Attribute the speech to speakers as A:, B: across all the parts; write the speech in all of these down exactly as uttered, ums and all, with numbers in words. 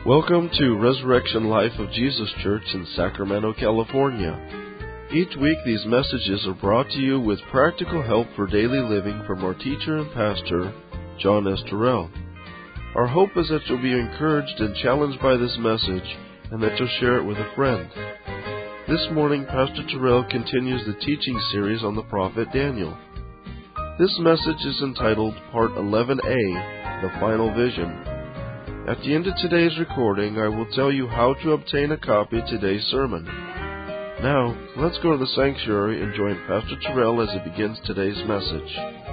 A: Welcome to Resurrection Life of Jesus Church in Sacramento, California. Each week these messages are brought to you with practical help for daily living from our teacher and pastor, John S. Terrell. Our hope is that you'll be encouraged and challenged by this message and that you'll share it with a friend. This morning, Pastor Terrell continues the teaching series on the prophet Daniel. This message is entitled Part eleven A, The Final Vision. At the end of today's recording, I will tell you how to obtain a copy of today's sermon. Now, let's go to the sanctuary and join Pastor Terrell as he begins today's message.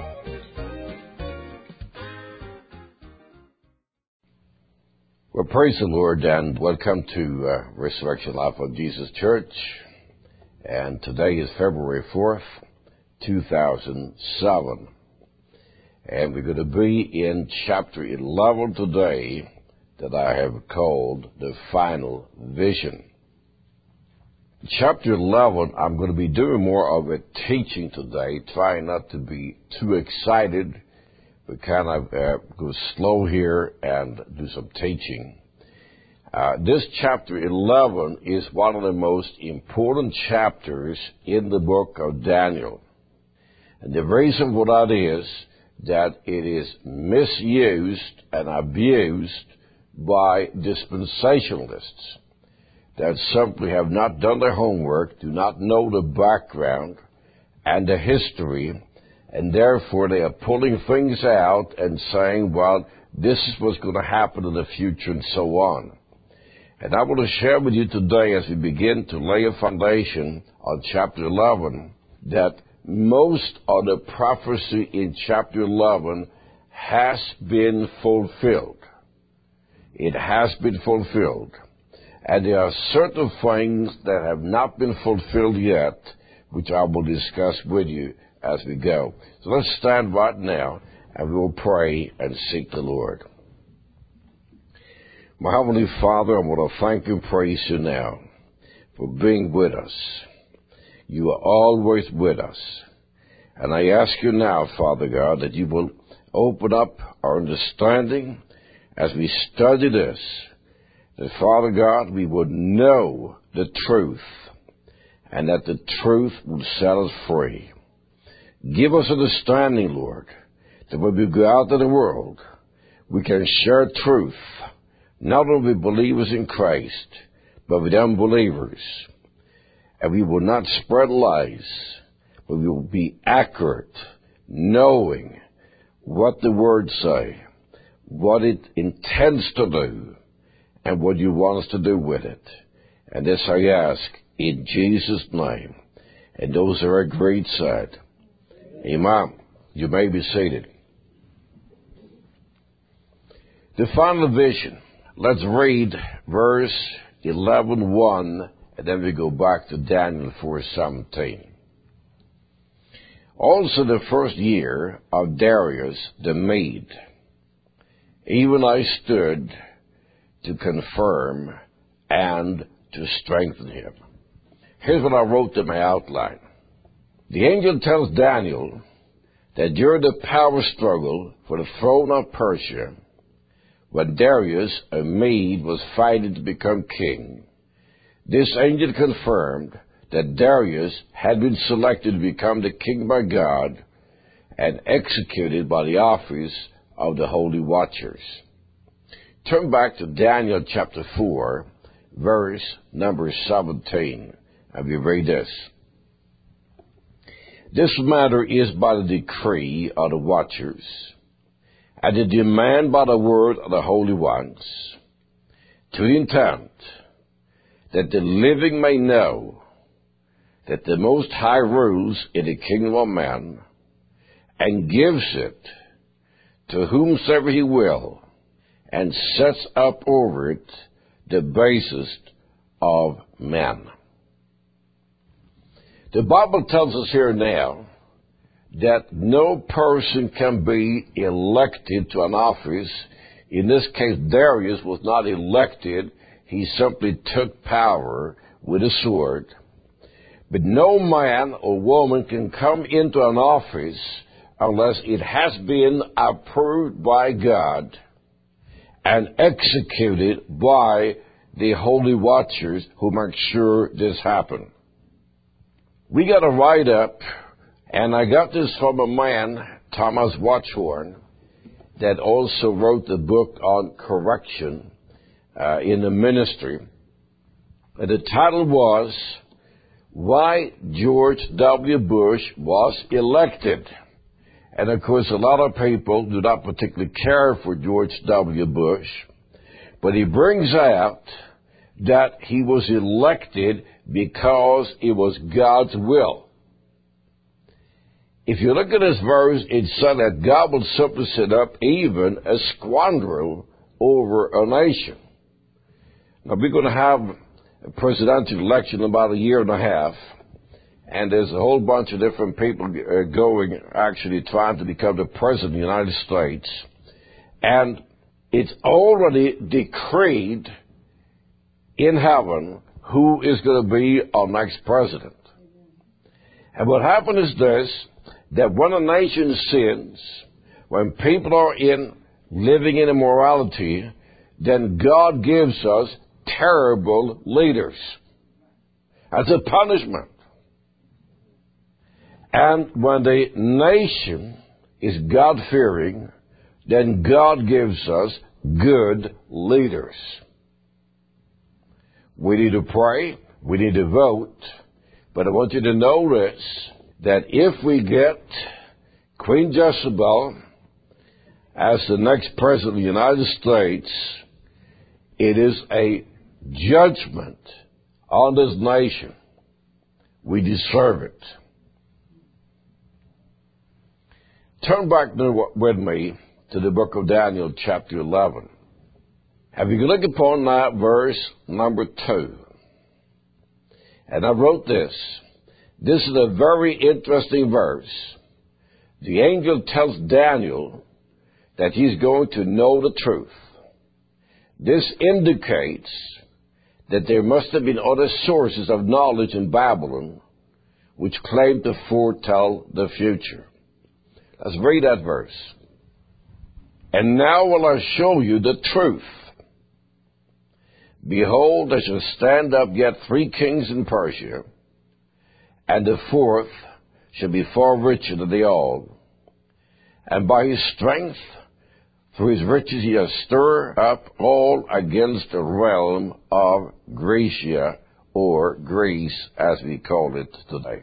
B: Well, praise the Lord, and welcome to uh, Resurrection Life of Jesus Church. And today is February fourth, two thousand seven. And we're going to be in chapter eleven today, that I have called The Final Vision. Chapter eleven, I'm going to be doing more of a teaching today, trying not to be too excited, but kind of uh, go slow here and do some teaching. Uh, this chapter eleven is one of the most important chapters in the book of Daniel. And the reason for that is that it is misused and abused by dispensationalists that simply have not done their homework, do not know the background and the history, and therefore they are pulling things out and saying, well, this is what's going to happen in the future and so on. And I want to share with you today, as we begin to lay a foundation on chapter eleven, that most of the prophecy in chapter eleven has been fulfilled. It has been fulfilled. And there are certain things that have not been fulfilled yet, which I will discuss with you as we go. So let's stand right now, and we will pray and seek the Lord. My Heavenly Father, I want to thank and praise you now for being with us. You are always with us. And I ask you now, Father God, that you will open up our understanding as we study this, that, Father God, we would know the truth, and that the truth will set us free. Give us understanding, Lord, that when we go out in the world, we can share truth, not only with believers in Christ, but with unbelievers. And we will not spread lies, but we will be accurate, knowing what the words say, what it intends to do, and what you want us to do with it. And this I ask in Jesus' name. And those who are agreed said, Amen. You may be seated. The final vision. Let's read verse eleven one, and then we go back to Daniel four seventeen. Also the first year of Darius the Mede, even I stood to confirm and to strengthen him. Here's what I wrote in my outline. The angel tells Daniel that during the power struggle for the throne of Persia, when Darius, a Mede, was fighting to become king, this angel confirmed that Darius had been selected to become the king by God and executed by the office of the Holy Watchers. Turn back to Daniel chapter four, verse number seventeen, and we read this. This matter is by the decree of the Watchers, and the demand by the word of the Holy Ones, to the intent that the living may know that the Most High rules in the kingdom of men, and gives it to whomsoever he will, and sets up over it the basest of men. The Bible tells us here now that no person can be elected to an office. In this case, Darius was not elected. He simply took power with a sword. But no man or woman can come into an office unless it has been approved by God and executed by the holy watchers who make sure this happens. We got a write-up, and I got this from a man, Thomas Watchorn, that also wrote the book on correction uh, in the ministry. And the title was, Why George W. Bush Was Elected. And of course, a lot of people do not particularly care for George W. Bush, but he brings out that he was elected because it was God's will. If you look at this verse, it said that God will simply set up even a squandrel over a nation. Now, we're going to have a presidential election in about a year and a half, and there's a whole bunch of different people going, actually trying to become the president of the United States. And it's already decreed in heaven who is going to be our next president. And what happens is this, that when a nation sins, when people are in living in immorality, then God gives us terrible leaders as a punishment. And when the nation is God-fearing, then God gives us good leaders. We need to pray, we need to vote, but I want you to notice that if we get Queen Jezebel as the next president of the United States, it is a judgment on this nation. We deserve it. Turn back with me to the book of Daniel, chapter eleven. Have you looked upon that verse number two? And I wrote this. This is a very interesting verse. The angel tells Daniel that he's going to know the truth. This indicates that there must have been other sources of knowledge in Babylon which claimed to foretell the future. Let's read that verse. And now will I show you the truth. Behold, there shall stand up yet three kings in Persia, and the fourth shall be far richer than they all. And by his strength, through his riches, he has stirred up all against the realm of Gracia, or Greece, as we call it today.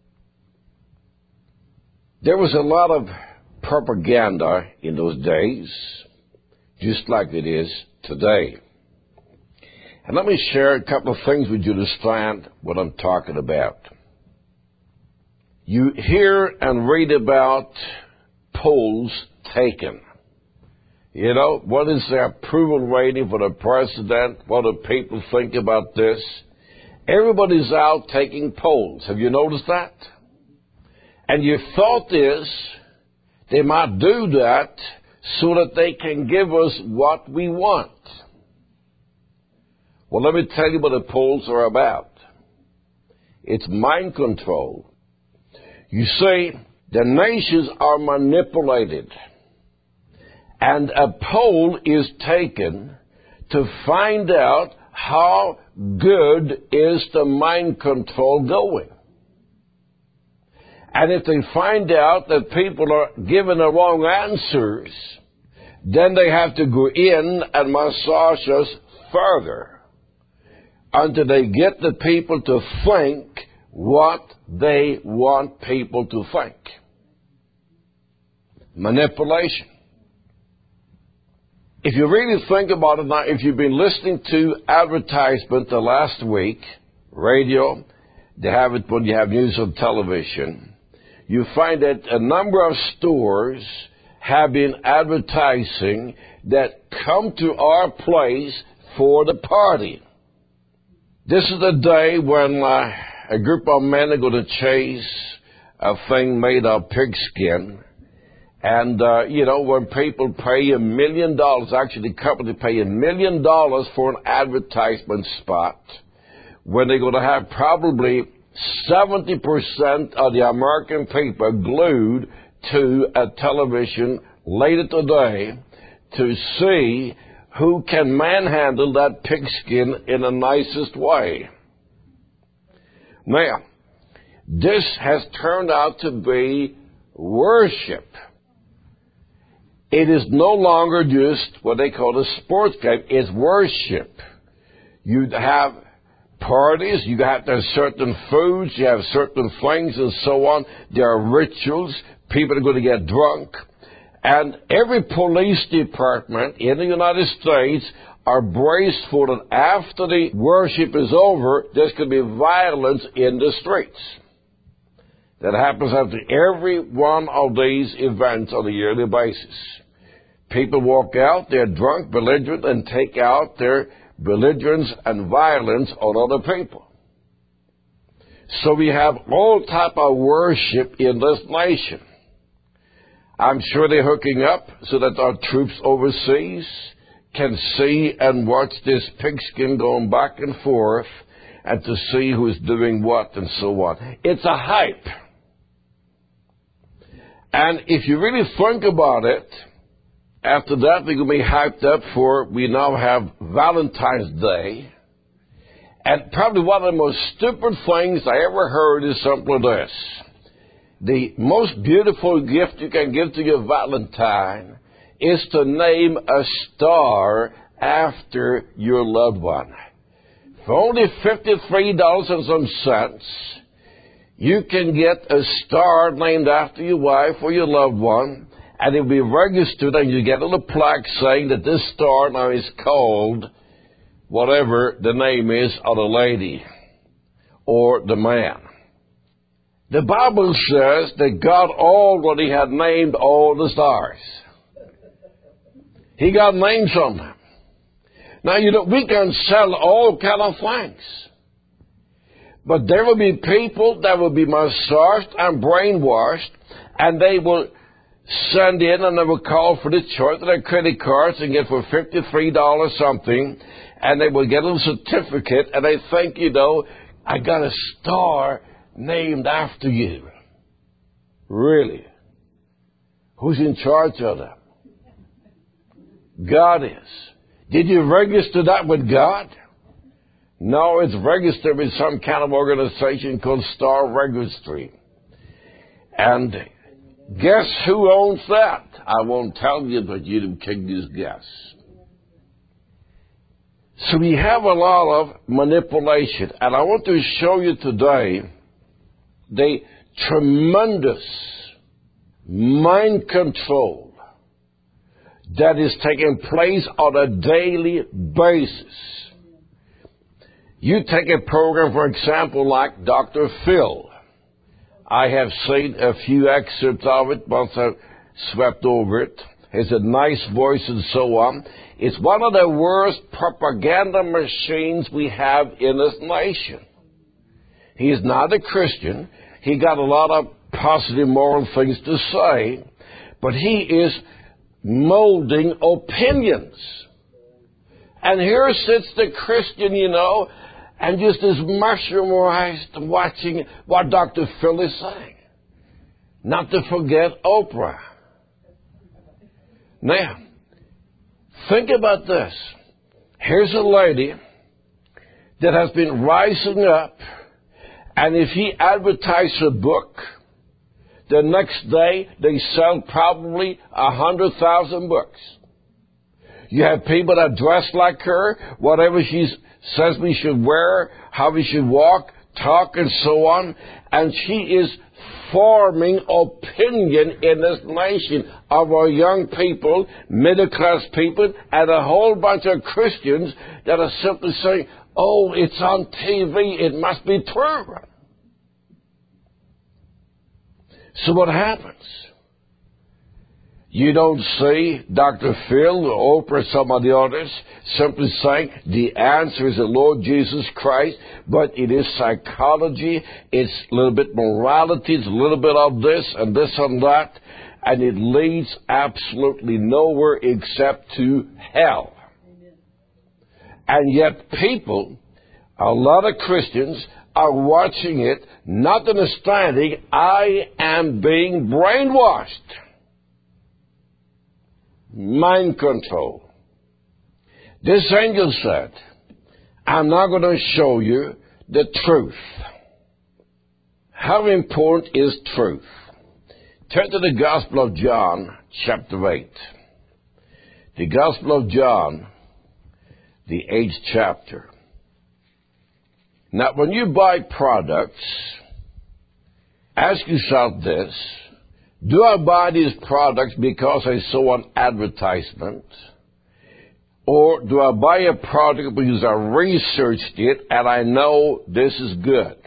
B: There was a lot of propaganda in those days, just like it is today. And let me share a couple of things with you to understand what I'm talking about. You hear and read about polls taken. You know, what is the approval rating for the president? What do people think about this? Everybody's out taking polls. Have you noticed that? And your thought is they might do that so that they can give us what we want. Well, let me tell you what the polls are about. It's mind control. You see, the nations are manipulated. And a poll is taken to find out how good is the mind control going. And if they find out that people are giving the wrong answers, then they have to go in and massage us further until they get the people to think what they want people to think. Manipulation. If you really think about it now, if you've been listening to advertisement the last week, radio, they have it when you have news on television, you find that a number of stores have been advertising that come to our place for the party. This is the day when uh, a group of men are going to chase a thing made of pigskin. And, uh, you know, when people pay a million dollars, actually the company pay a million dollars for an advertisement spot, when they're going to have probably seventy percent of the American people glued to a television later today to see who can manhandle that pigskin in the nicest way. Now, this has turned out to be worship. It is no longer just what they call a sports game. It's worship. You have parties, you have to have certain foods, you have certain things and so on. There are rituals. People are going to get drunk. And every police department in the United States are braced for that after the worship is over, there's going to be violence in the streets. That happens after every one of these events on a yearly basis. People walk out, they're drunk, belligerent, and take out their belligerence and violence on other people. So we have all type of worship in this nation. I'm sure they're hooking up so that our troops overseas can see and watch this pigskin going back and forth and to see who's doing what and so on. It's a hype. And if you really think about it, after that we're going to be hyped up for, we now have Valentine's Day. And probably one of the most stupid things I ever heard is something like this. The most beautiful gift you can give to your Valentine is to name a star after your loved one. For only fifty-three dollars and some cents, you can get a star named after your wife or your loved one, and it'll be registered, and you get a little plaque saying that this star now is called whatever the name is of the lady or the man. The Bible says that God already had named all the stars. He got names on them. Now, you know, we can sell all kind of things. But there will be people that will be massaged and brainwashed, and they will send in and they will call for the church their credit cards and get for fifty-three dollars something, and they will get a little certificate, and they think, you know, I got a star named after you. Really? Who's in charge of them? God is. Did you register that with God? No, it's registered with some kind of organization called Star Registry. And guess who owns that? I won't tell you, but you can just guess. So we have a lot of manipulation. And I want to show you today the tremendous mind control that is taking place on a daily basis. You take a program, for example, like Doctor Phil. I have seen a few excerpts of it once I swept over it. He has a nice voice and so on. It's one of the worst propaganda machines we have in this nation. He is not a Christian. He got a lot of positive moral things to say, but he is molding opinions. And here sits the Christian, you know, and just is mesmerized watching what Doctor Phil is saying. Not to forget Oprah. Now, think about this. Here's a lady that has been rising up, and if he advertises a book, the next day they sell probably a hundred thousand books. You have people that dress like her, whatever she says we should wear, how we should walk, talk, and so on, and she is forming opinion in this nation of our young people, middle-class people, and a whole bunch of Christians that are simply saying, oh, it's on T V, it must be true. So what happens? You don't see Doctor Phil or Oprah, some of the others, simply saying the answer is the Lord Jesus Christ, but it is psychology, it's a little bit morality, it's a little bit of this and this and that, and it leads absolutely nowhere except to hell. Amen. And yet people, a lot of Christians, are watching it, not understanding I am being brainwashed. Mind control. This angel said, I'm now going to show you the truth. How important is truth? Turn to the Gospel of John, chapter eight. The Gospel of John, the eighth chapter. Now, when you buy products, ask yourself this: do I buy these products because I saw an advertisement? Or do I buy a product because I researched it and I know this is good?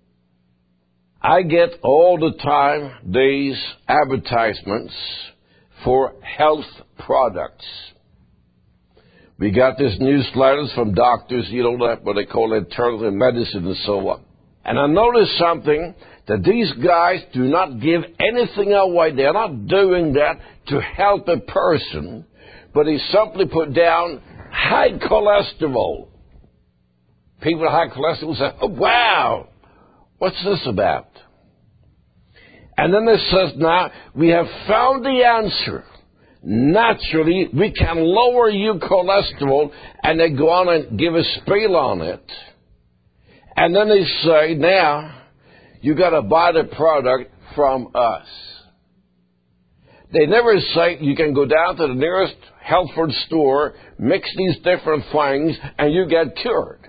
B: I get all the time these advertisements for health products. We got these newsletters from doctors, you know, what they call alternative medicine and so on. And I noticed something, that these guys do not give anything away. They're not doing that to help a person, but they simply put down high cholesterol. People with high cholesterol say, oh, wow, what's this about? And then it says, now, we have found the answer. Naturally, we can lower your cholesterol, and they go on and give a spiel on it. And then they say, now, you got to buy the product from us. They never say you can go down to the nearest health food store, mix these different things, and you get cured.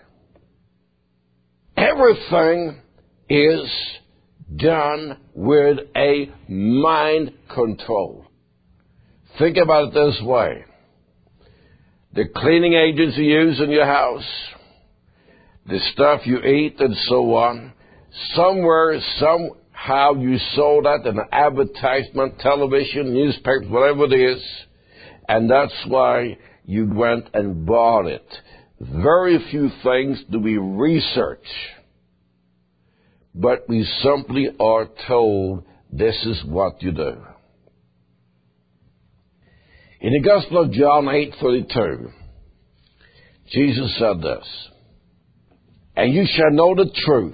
B: Everything is done with a mind control. Think about it this way. The cleaning agents you use in your house, the stuff you eat and so on, somewhere, somehow you saw that in an advertisement, television, newspapers, whatever it is, and that's why you went and bought it. Very few things do we research, but we simply are told this is what you do. In the Gospel of John eight thirty-two, Jesus said this, and you shall know the truth,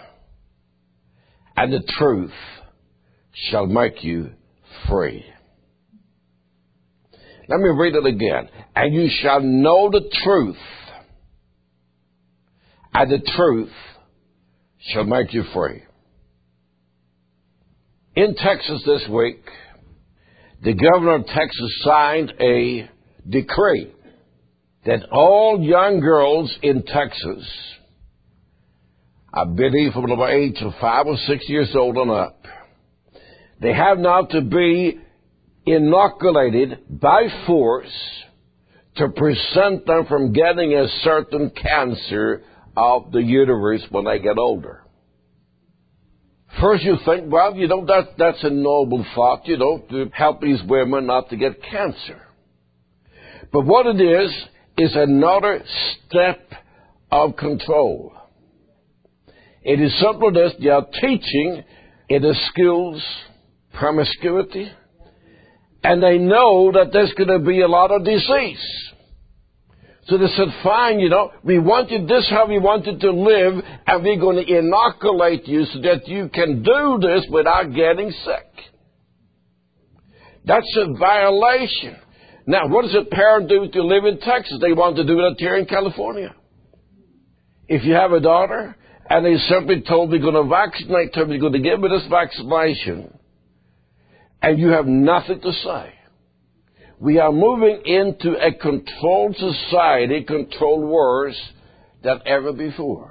B: and the truth shall make you free. Let me read it again. And you shall know the truth, and the truth shall make you free. In Texas this week, the governor of Texas signed a decree that all young girls in Texas, I believe from the age of five or six years old and up, they have now to be inoculated by force to prevent them from getting a certain cancer of the uterus when they get older. First you think, well, you know, that, that's a noble thought, you know, to help these women not to get cancer. But what it is, is another step of control. It is simply this: they are teaching in the schools promiscuity, and they know that there's going to be a lot of disease. So they said, fine, you know, we want you, this is how we want you to live, and we're going to inoculate you so that you can do this without getting sick. That's a violation. Now, what does a parent do to live in Texas? They want to do that here in California. If you have a daughter, and they simply told we're going to vaccinate her, we're going to give her this vaccination, and you have nothing to say. We are moving into a controlled society, controlled worse than ever before.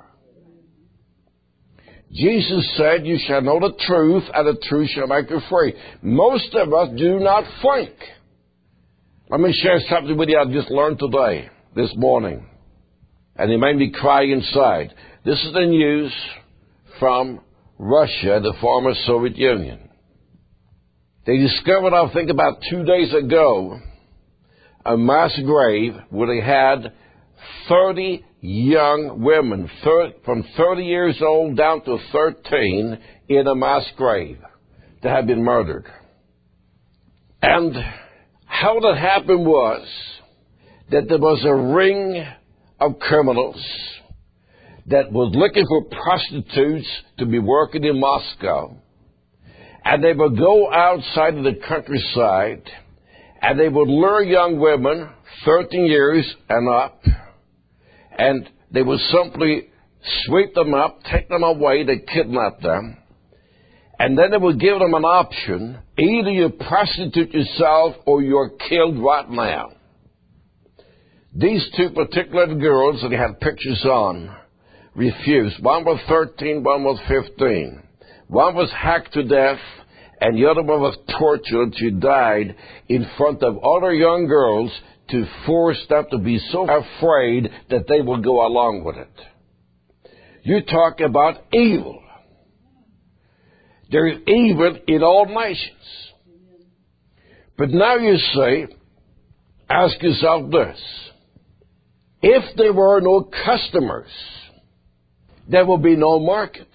B: Jesus said, you shall know the truth, and the truth shall make you free. Most of us do not think. Let me share something with you I just learned today, this morning. And it made me cry inside. This is the news from Russia, the former Soviet Union. They discovered, I think about two days ago, a mass grave where they had thirty young women, from thirty years old down to thirteen, in a mass grave that had been murdered. And how that happened was that there was a ring of criminals that was looking for prostitutes to be working in Moscow. And they would go outside of the countryside, and they would lure young women, thirteen years and up, and they would simply sweep them up, take them away, they kidnap them, and then they would give them an option: either you prostitute yourself or you're killed right now. These two particular girls that he had pictures on refused. One was thirteen, one was fifteen. One was hacked to death, and the other one was tortured. She died in front of other young girls to force them to be so afraid that they will go along with it. You talk about evil. There is evil in all nations. But now you say, ask yourself this: if there were no customers, there will be no market.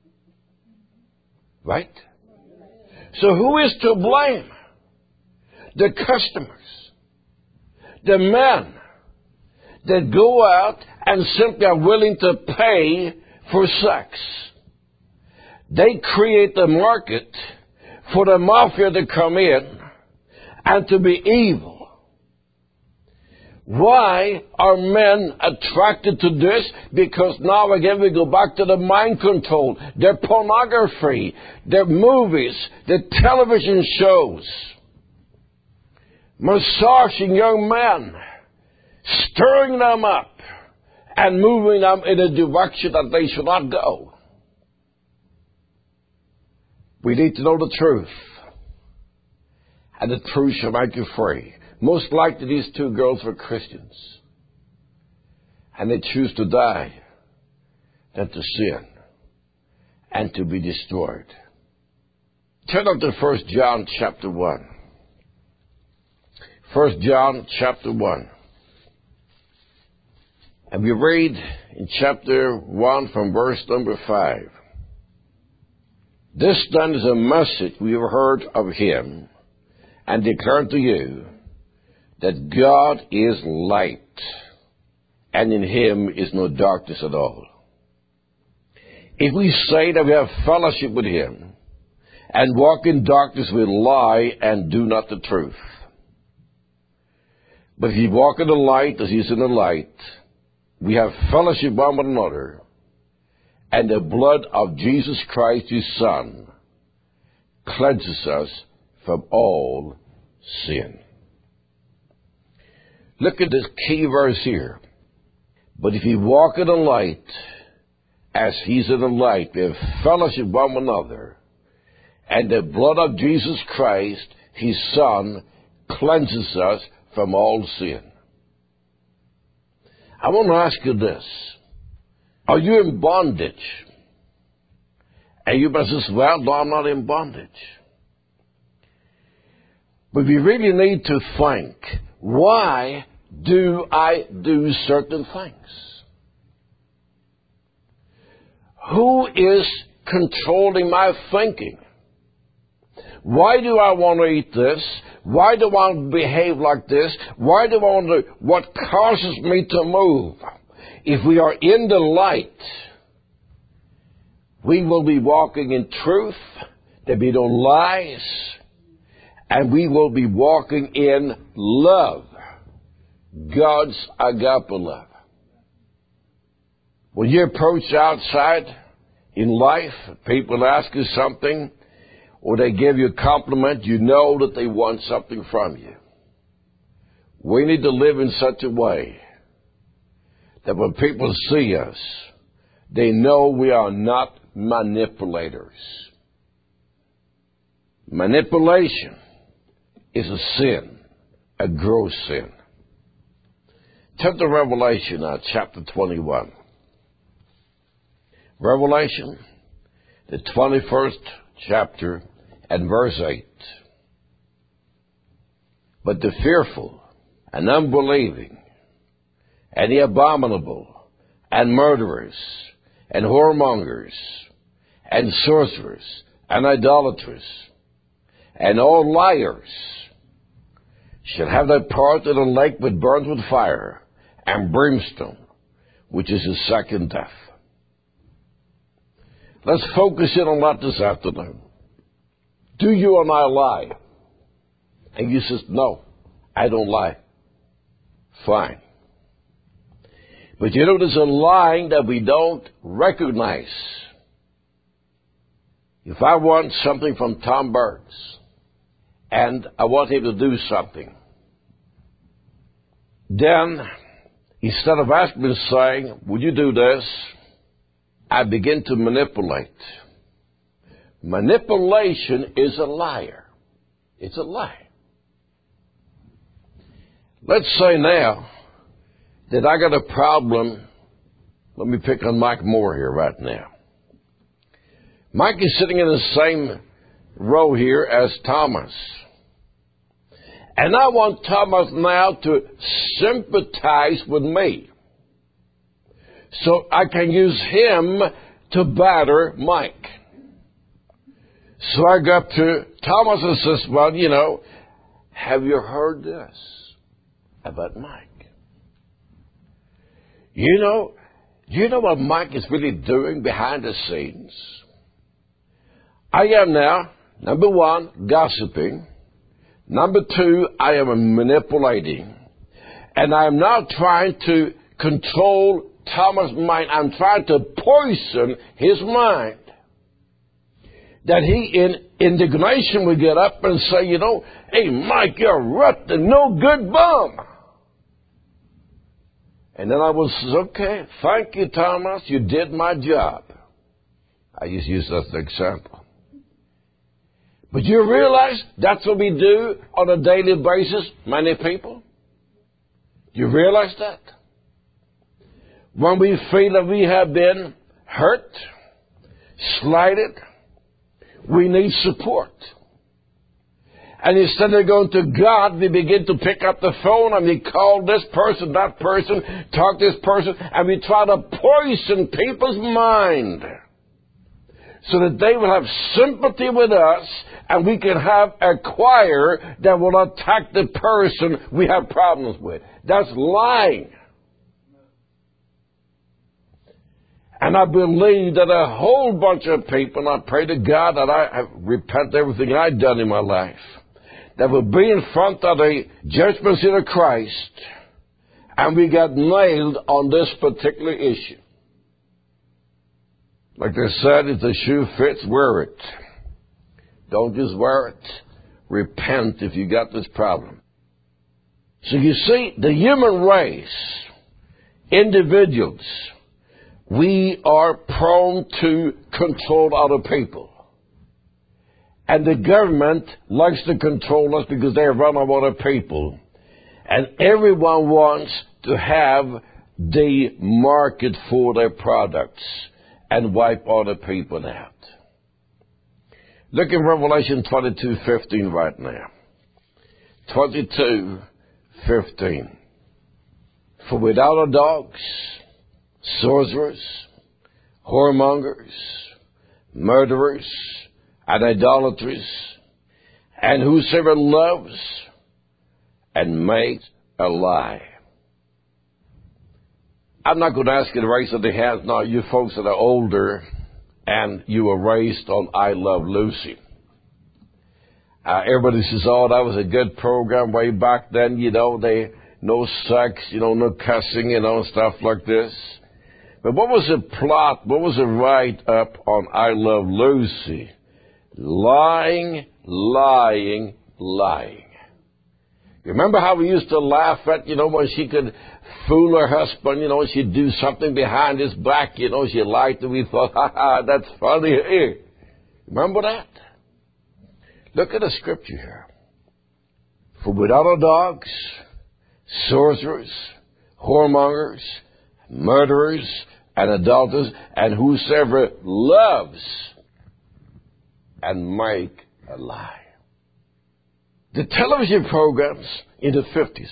B: Right? So who is to blame? The customers. The men that go out and simply are willing to pay for sex. They create the market for the mafia to come in and to be evil. Why are men attracted to this? Because now again we go back to the mind control, their pornography, their movies, their television shows, massaging young men, stirring them up, and moving them in a direction that they should not go. We need to know the truth, and the truth shall make you free. Most likely these two girls were Christians, and they choose to die than to sin and to be destroyed. Turn up to First John chapter one. First John chapter one. And we read in chapter one from verse number five. This then is a message we have heard of him and declare to you, that God is light, and in him is no darkness at all. If we say that we have fellowship with him, and walk in darkness, we lie and do not the truth. But if we walk in the light as he is in the light, we have fellowship one with another, and the blood of Jesus Christ, his Son, cleanses us from all sin. Look at this key verse here. But if you walk in the light, as he's in the light, we have fellowship one with another, and the blood of Jesus Christ, his Son, cleanses us from all sin. I want to ask you this. Are you in bondage? And you must say, well, no, I'm not in bondage. But we really need to think, why do I do certain things? Who is controlling my thinking? Why do I want to eat this? Why do I want to behave like this? Why do I want to, what causes me to move? If we are in the light, we will be walking in truth. There'll be no lies. And we will be walking in love. God's agape love. When you approach outside in life, people ask you something, or they give you a compliment, you know that they want something from you. We need to live in such a way that when people see us, they know we are not manipulators. Manipulation is a sin, a gross sin. Turn to Revelation now, chapter twenty-one. Revelation, the twenty-first chapter, and verse eight. But the fearful and unbelieving, and the abominable, and murderers, and whoremongers, and sorcerers, and idolaters, and all liars shall have their part in a lake that burns with fire and brimstone, which is the second death. Let's focus in on that this afternoon. Do you and I lie? And you says, no, I don't lie. Fine. But you know, there's a line that we don't recognize. If I want something from Tom Burns, and I want him to do something, then instead of asking me, saying, would you do this? I begin to manipulate. Manipulation is a liar. It's a lie. Let's say now that I got a problem. Let me pick on Mike Moore here right now. Mike is sitting in the same row here as Thomas. And I want Thomas now to sympathize with me, so I can use him to batter Mike. So I go up to Thomas and says, well, you know, have you heard this about Mike? You know, do you know what Mike is really doing behind the scenes? I am now, number one, gossiping. Number two, I am manipulating. And I am now trying to control Thomas' mind. I'm trying to poison his mind. That he, in indignation, would get up and say, you know, hey, Mike, you're a rotten, no good bum. And then I will say, okay, thank you, Thomas, you did my job. I just use that as an example. But you realize that's what we do on a daily basis, many people? Do you realize that? When we feel that we have been hurt, slighted, we need support. And instead of going to God, we begin to pick up the phone and we call this person, that person, talk to this person, and we try to poison people's mind so that they will have sympathy with us and we can have a choir that will attack the person we have problems with. That's lying. And I believe that a whole bunch of people, and I pray to God that I repent everything I've done in my life, that will be in front of the judgment seat of Christ, and we got nailed on this particular issue. Like they said, if the shoe fits, wear it. Don't just wear it. Repent if you got this problem. So you see, the human race, individuals, we are prone to control other people. And the government likes to control us because they run on other people. And everyone wants to have the market for their products and wipe other people out. Look in Revelation twenty-two fifteen right now. twenty-two fifteen. For without a dogs, sorcerers, whoremongers, murderers, and idolaters, and whosoever loves and makes a lie. I'm not going to ask you to raise up the hands now, you folks that are older and you were raised on I Love Lucy. Uh, everybody says, oh, that was a good program way back then, you know, they, no sex, you know, no cussing, you know, stuff like this. But what was the plot, what was the write-up on I Love Lucy? Lying, lying, lying. You remember how we used to laugh at, you know, when she could fool her husband, you know, she'd do something behind his back, you know, she lied and we thought, ha ha, that's funny. Remember that? Look at the scripture here. For without a dogs, sorcerers, whoremongers, murderers, and adulterers, and whosoever loves and make a lie. The television programs in the fifties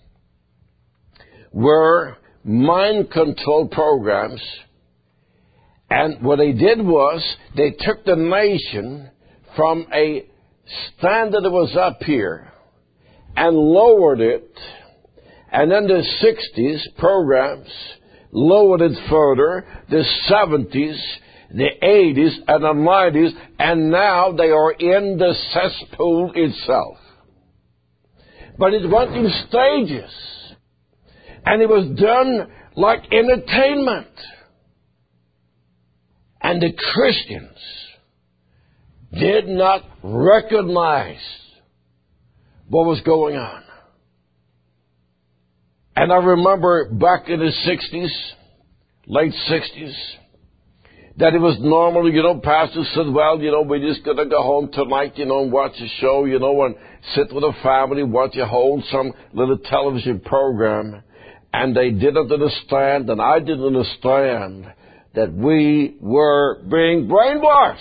B: were mind control programs, and what they did was they took the nation from a standard that was up here and lowered it, and then the sixties programs lowered it further, the seventies, the eighties, and the nineties, and now they are in the cesspool itself. But it went in stages. And it was done like entertainment. And the Christians did not recognize what was going on. And I remember back in the sixties, late sixties, that it was normal, you know, pastors said, well, you know, we're just going to go home tonight, you know, and watch a show, you know, and sit with a family, watch a wholesome little television program. And they didn't understand, and I didn't understand, that we were being brainwashed.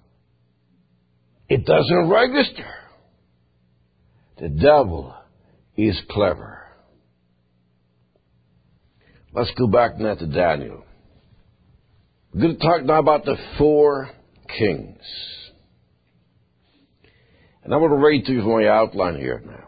B: It doesn't register. The devil is clever. Let's go back now to Daniel. We're going to talk now about the four kings. And I'm going to read to you from my outline here now.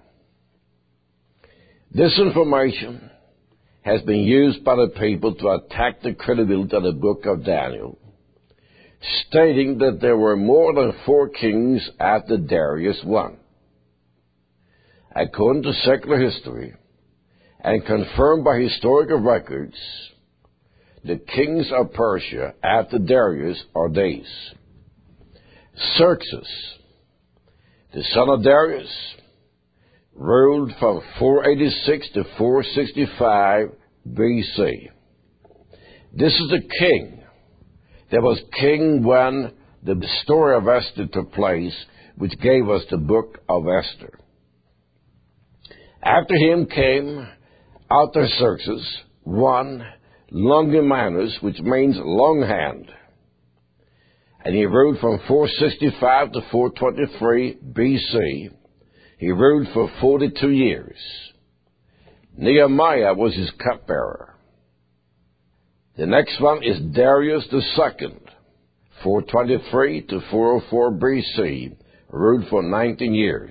B: This information has been used by the people to attack the credibility of the book of Daniel, stating that there were more than four kings after Darius one. According to secular history, and confirmed by historical records, the kings of Persia after Darius are these: Xerxes, the son of Darius, ruled from four eighty-six to four sixty-five B C. This is the king that was king when the story of Esther took place, which gave us the book of Esther. After him came Artaxerxes one, Longimanus, which means long hand. And he ruled from four sixty-five to four twenty-three B C. He ruled for forty-two years. Nehemiah was his cupbearer. The next one is Darius the second, four twenty-three to four oh four B C, ruled for nineteen years.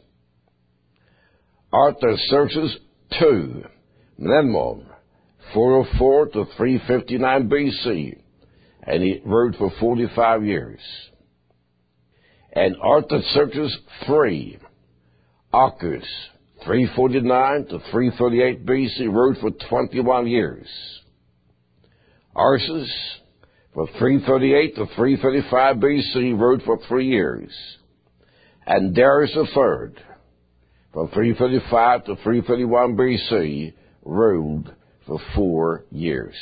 B: Artaxerxes the second, Memnon, four oh four to three fifty-nine B C, and he ruled for forty-five years. And Artaxerxes the third, Archus, three forty-nine to three thirty-eight B C, ruled for twenty-one years. Arsus, from three thirty-eight to three thirty-five B C, ruled for three years. And Darius the third, from three thirty-five to three thirty-one B C, ruled for four years.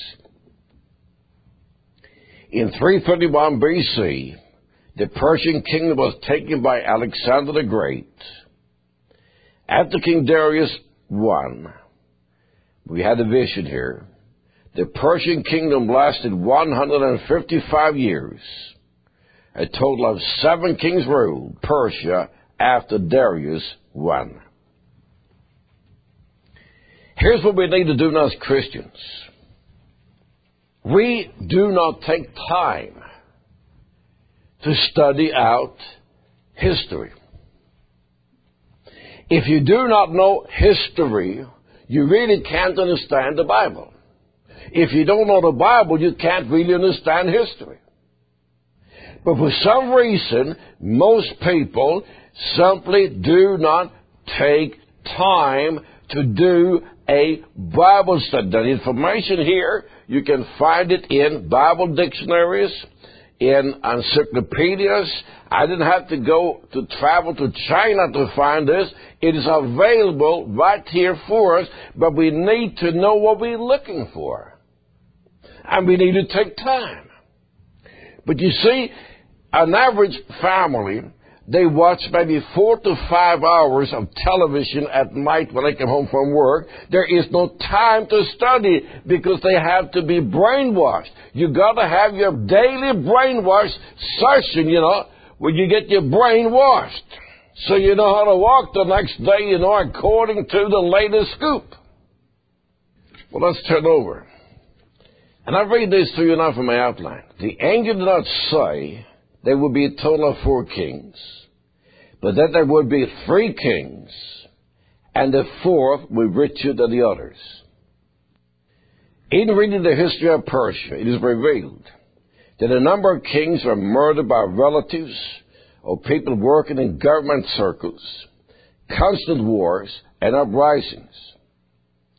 B: In three thirty-one B C, the Persian kingdom was taken by Alexander the Great. After King Darius one, we had a vision here. The Persian kingdom lasted one hundred fifty-five years. A total of seven kings ruled Persia after Darius one. Here's what we need to do now as Christians. We do not take time to study out history. If you do not know history, you really can't understand the Bible. If you don't know the Bible, you can't really understand history. But for some reason, most people simply do not take time to do a Bible study. The information here, you can find it in Bible dictionaries, in encyclopedias. I didn't have to go to travel to China to find this. It is available right here for us, but we need to know what we're looking for. And we need to take time. But you see, an average family, they watch maybe four to five hours of television at night when they come home from work. There is no time to study because they have to be brainwashed. You got to have your daily brainwash session, you know, where you get your brain washed. So you know how to walk the next day, you know, according to the latest scoop. Well, let's turn over. And I read this to you now from my outline. The angel did not say there would be a total of four kings, but that there would be three kings, and the fourth would be richer than the others. In reading the history of Persia, it is revealed that a number of kings were murdered by relatives or people working in government circles, constant wars, and uprisings.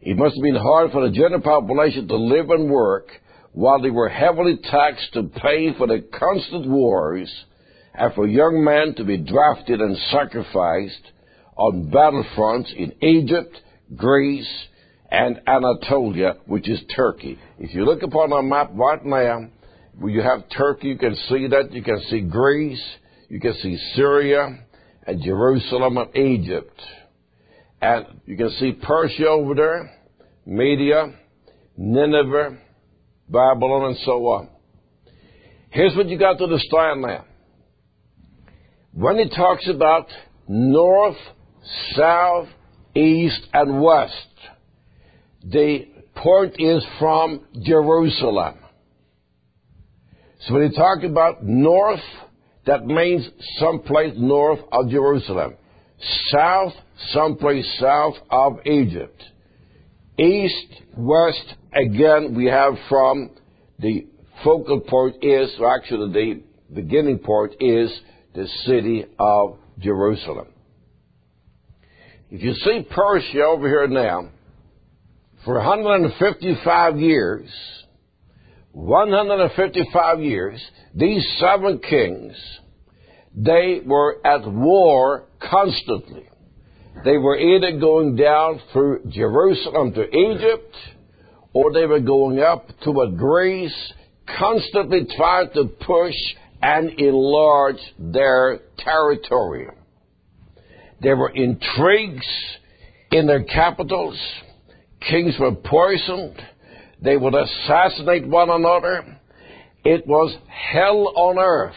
B: It must have been hard for the general population to live and work while they were heavily taxed to pay for the constant wars and for young men to be drafted and sacrificed on battlefronts in Egypt, Greece, and Anatolia, which is Turkey. If you look upon our map right now, where you have Turkey, you can see that. You can see Greece, you can see Syria, and Jerusalem and Egypt. And you can see Persia over there, Media, Nineveh, Babylon, and so on. Here's what you got to understand now. When it talks about north, south, east, and west, the port is from Jerusalem. So when you talk about north, that means someplace north of Jerusalem. South, someplace south of Egypt. East, west, again, we have from the focal point is, or actually the beginning point is the city of Jerusalem. If you see Persia over here now, for one hundred fifty-five years, one hundred fifty-five years, these seven kings, they were at war constantly. They were either going down through Jerusalem to Egypt, or they were going up toward Greece, constantly trying to push and enlarge their territory. There were intrigues in their capitals. Kings were poisoned. They would assassinate one another. It was hell on earth.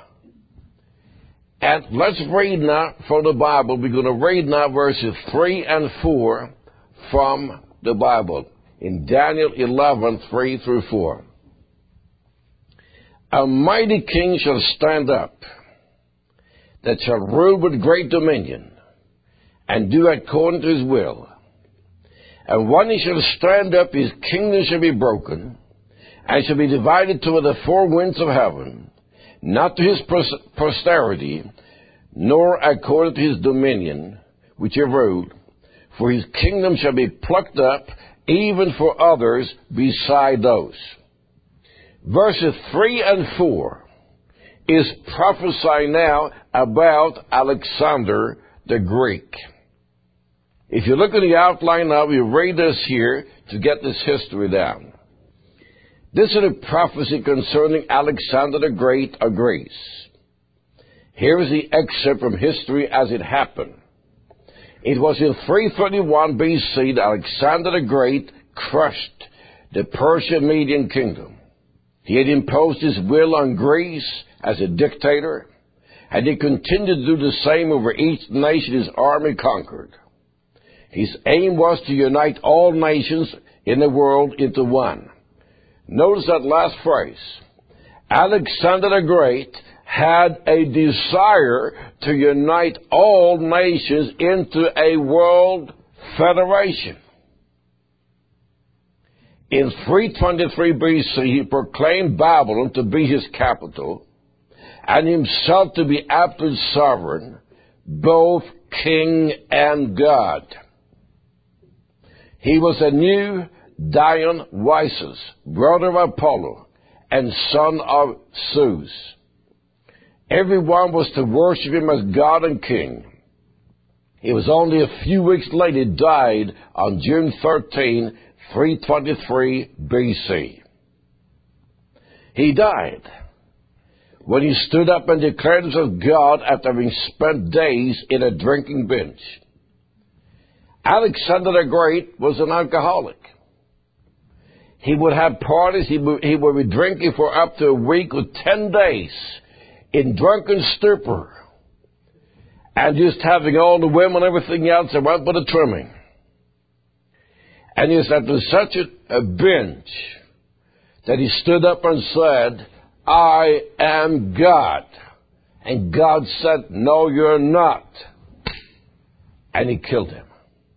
B: And let's read now from the Bible. We're going to read now verses three and four from the Bible. In Daniel eleven, three through four. A mighty king shall stand up, that shall rule with great dominion, and do according to his will. And when he shall stand up, his kingdom shall be broken, and shall be divided toward the four winds of heaven, not to his posterity, nor according to his dominion, which he ruled, for his kingdom shall be plucked up, even for others beside those. Verses three and four is prophesying now about Alexander the Greek. If you look at the outline now, we read this here to get this history down. This is a prophecy concerning Alexander the Great of Greece. Here is the excerpt from history as it happened. It was in three thirty-one B C that Alexander the Great crushed the Persian-Median kingdom. He had imposed his will on Greece as a dictator, and he continued to do the same over each nation his army conquered. His aim was to unite all nations in the world into one. Notice that last phrase. Alexander the Great had a desire to unite all nations into a world federation. In three twenty-three B C, he proclaimed Babylon to be his capital, and himself to be absolute sovereign, both king and God. He was a new Dionysus, brother of Apollo, and son of Zeus. Everyone was to worship him as God and king. He was only a few weeks later died on June thirteenth, three twenty-three B C. He died when he stood up and declared himself God after having spent days in a drinking binge. Alexander the Great was an alcoholic. He would have parties, he would, he would be drinking for up to a week or ten days in drunken stupor, and just having all the women and everything else that went with the trimming. And he was after such a, a binge that he stood up and said, I am God. And God said, no, you're not. And he killed him.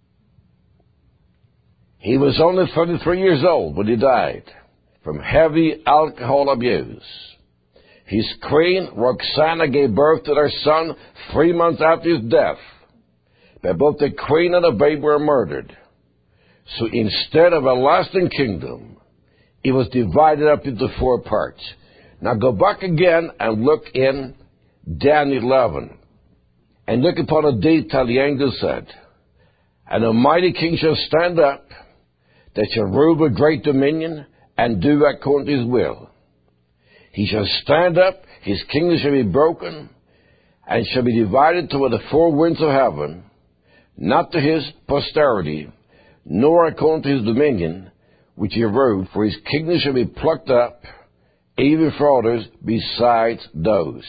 B: He was only thirty-three years old when he died from heavy alcohol abuse. His queen, Roxana, gave birth to their son three months after his death. But both the queen and the babe were murdered. So instead of a lasting kingdom, it was divided up into four parts. Now go back again and look in Daniel eleven. And look upon a detail the angel said, "And a mighty king shall stand up, that shall rule with great dominion, and do according to his will. He shall stand up, his kingdom shall be broken, and shall be divided toward the four winds of heaven, not to his posterity, nor according to his dominion, which he ruled, for his kingdom shall be plucked up, even for others besides those."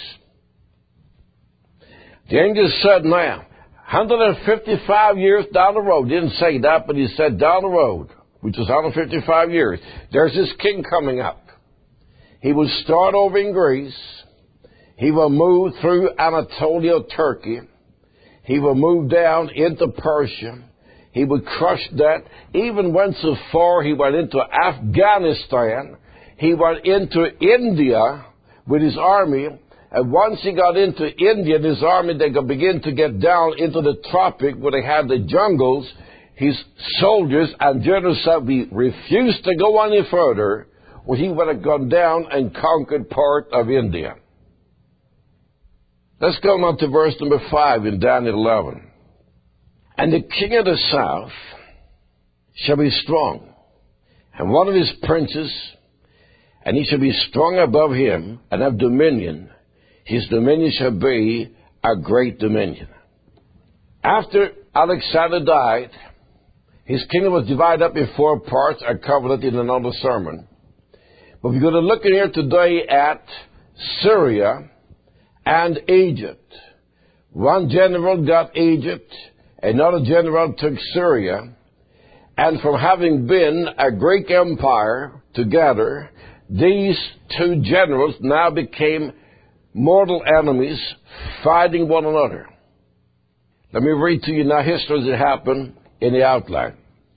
B: The angel said, now, one hundred fifty-five years down the road, didn't say that, but he said down the road, which was one hundred fifty-five years, there's this king coming up. He will start over in Greece. He will move through Anatolia, Turkey. He will move down into Persia. He would crush that. Even went so far, he went into Afghanistan. He went into India with his army. And once he got into India and his army, they could begin to get down into the tropic where they had the jungles. His soldiers and generals said, we refused to go any further, or he would have gone down and conquered part of India. Let's go now to verse number five in Daniel eleven. "And the king of the south shall be strong, and one of his princes, and he shall be strong above him, and have dominion. His dominion shall be a great dominion." After Alexander died, his kingdom was divided up in four parts. I covered it in another sermon. But we're going to look in here today at Syria and Egypt. One general got Egypt, another general took Syria, and from having been a Greek empire together, these two generals now became mortal enemies, fighting one another. Let me read to you now history as it happened in the outline.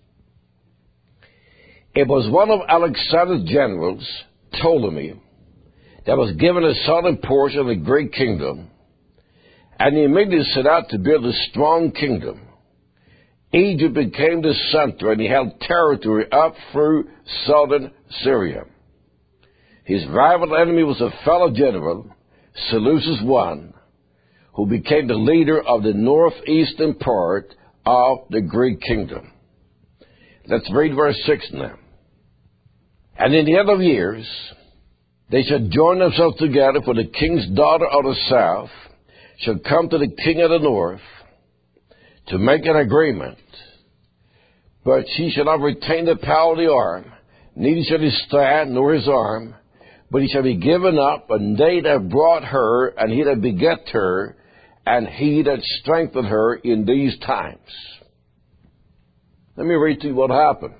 B: It was one of Alexander's generals, Ptolemy, that was given a southern portion of the Greek kingdom, and he immediately set out to build a strong kingdom. Egypt became the center, and he held territory up through southern Syria. His rival enemy was a fellow general, Seleucus I, who became the leader of the northeastern part of the Greek kingdom. Let's read verse six now. "And in the end of years, they shall join themselves together, for the king's daughter of the south shall come to the king of the north to make an agreement. But she shall not retain the power of the arm, neither shall he stand, nor his arm, but he shall be given up, and they that brought her, and he that begat her, and he that strengthened her in these times." Let me read to you what happened.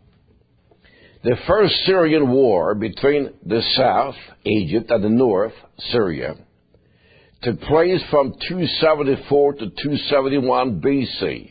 B: The first Syrian war between the south, Egypt, and the north, Syria, took place from two seventy-four to two seventy-one B C.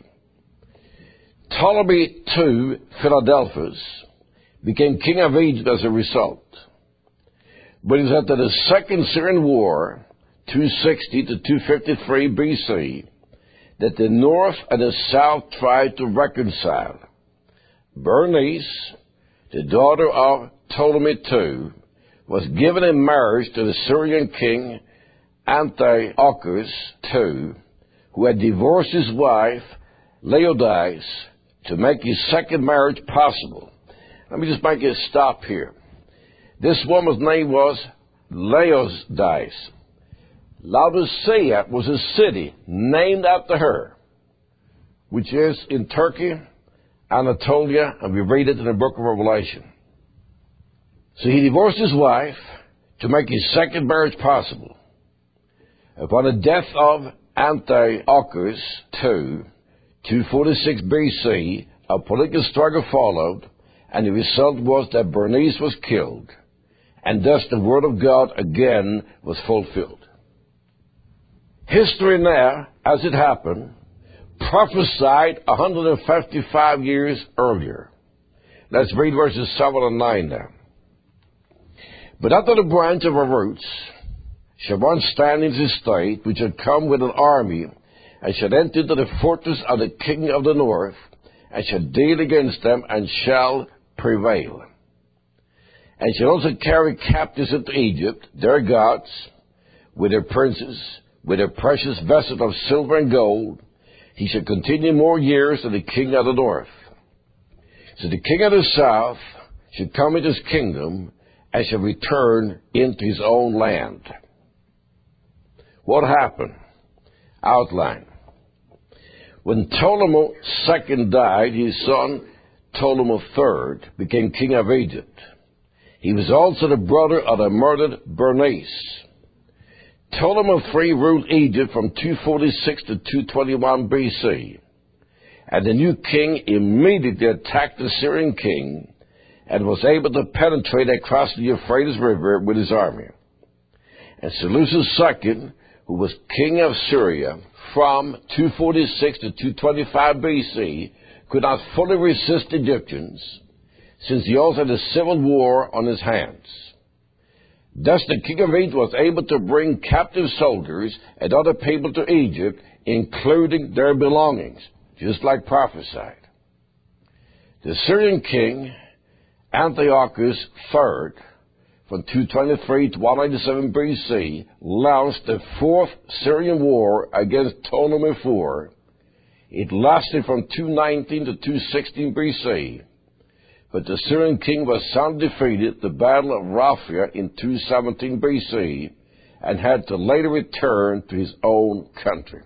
B: Ptolemy the Second, Philadelphus, became king of Egypt as a result. But it was after the Second Syrian War, two sixty to two fifty-three B C, that the north and the south tried to reconcile. Bernice, the daughter of Ptolemy the Second, was given in marriage to the Syrian king Antiochus the Second, who had divorced his wife Laodice to make his second marriage possible. Let me just make a stop here. This woman's name was Laodice. Laodicea was a city named after her, which is in Turkey, Anatolia, and we read it in the book of Revelation. So he divorced his wife to make his second marriage possible. Upon the death of Antiochus the Second, two forty-six B C, a political struggle followed, and the result was that Bernice was killed, and thus the word of God again was fulfilled. History now, as it happened, prophesied one hundred fifty-five years earlier. Let's read verses seven and nine now. "But after the branch of her roots shall one stand in his state, which shall come with an army, and shall enter into the fortress of the king of the north, and shall deal against them, and shall prevail. And shall also carry captives into Egypt, their gods, with their princes, with their precious vessels of silver and gold. He shall continue more years than the king of the north. So the king of the south shall come into his kingdom, and shall return into his own land. What happened? Outline. When Ptolemy the Second died, his son Ptolemy the Third became king of Egypt. He was also the brother of the murdered Bernice. Ptolemy the Third ruled Egypt from two forty-six to two twenty-one B C. And the new king immediately attacked the Syrian king and was able to penetrate across the Euphrates River with his army. And Seleucus the Second, who was king of Syria from two forty-six to two twenty-five B C, could not fully resist the Egyptians, since he also had a civil war on his hands. Thus the king of Egypt was able to bring captive soldiers and other people to Egypt, including their belongings, just like prophesied. The Syrian king, Antiochus the Third, from two twenty-three to one ninety-seven B C, launched the Fourth Syrian War against Ptolemy the Fourth. It lasted from two nineteen to two sixteen B C, but the Syrian king was soundly defeated at the Battle of Raphia in two seventeen B C and had to later return to his own country.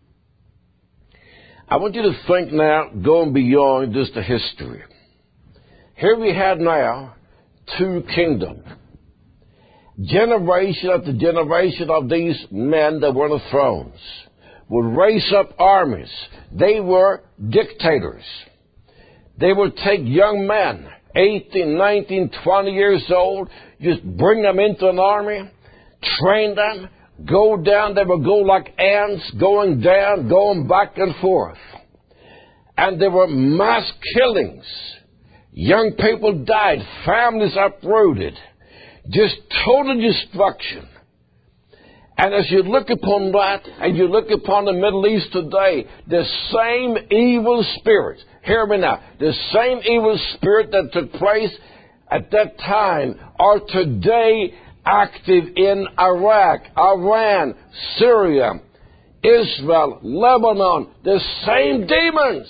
B: I want you to think now, going beyond just the history. Here we have now two kingdoms. Generation after generation of these men that were on the thrones would raise up armies. They were dictators. They would take young men, eighteen, nineteen, twenty years old, just bring them into an army, train them, go down. They would go like ants, going down, going back and forth. And there were mass killings. Young people died, families uprooted, just total destruction. And as you look upon that, and you look upon the Middle East today, the same evil spirits, hear me now, the same evil spirit that took place at that time are today active in Iraq, Iran, Syria, Israel, Lebanon, the same demons.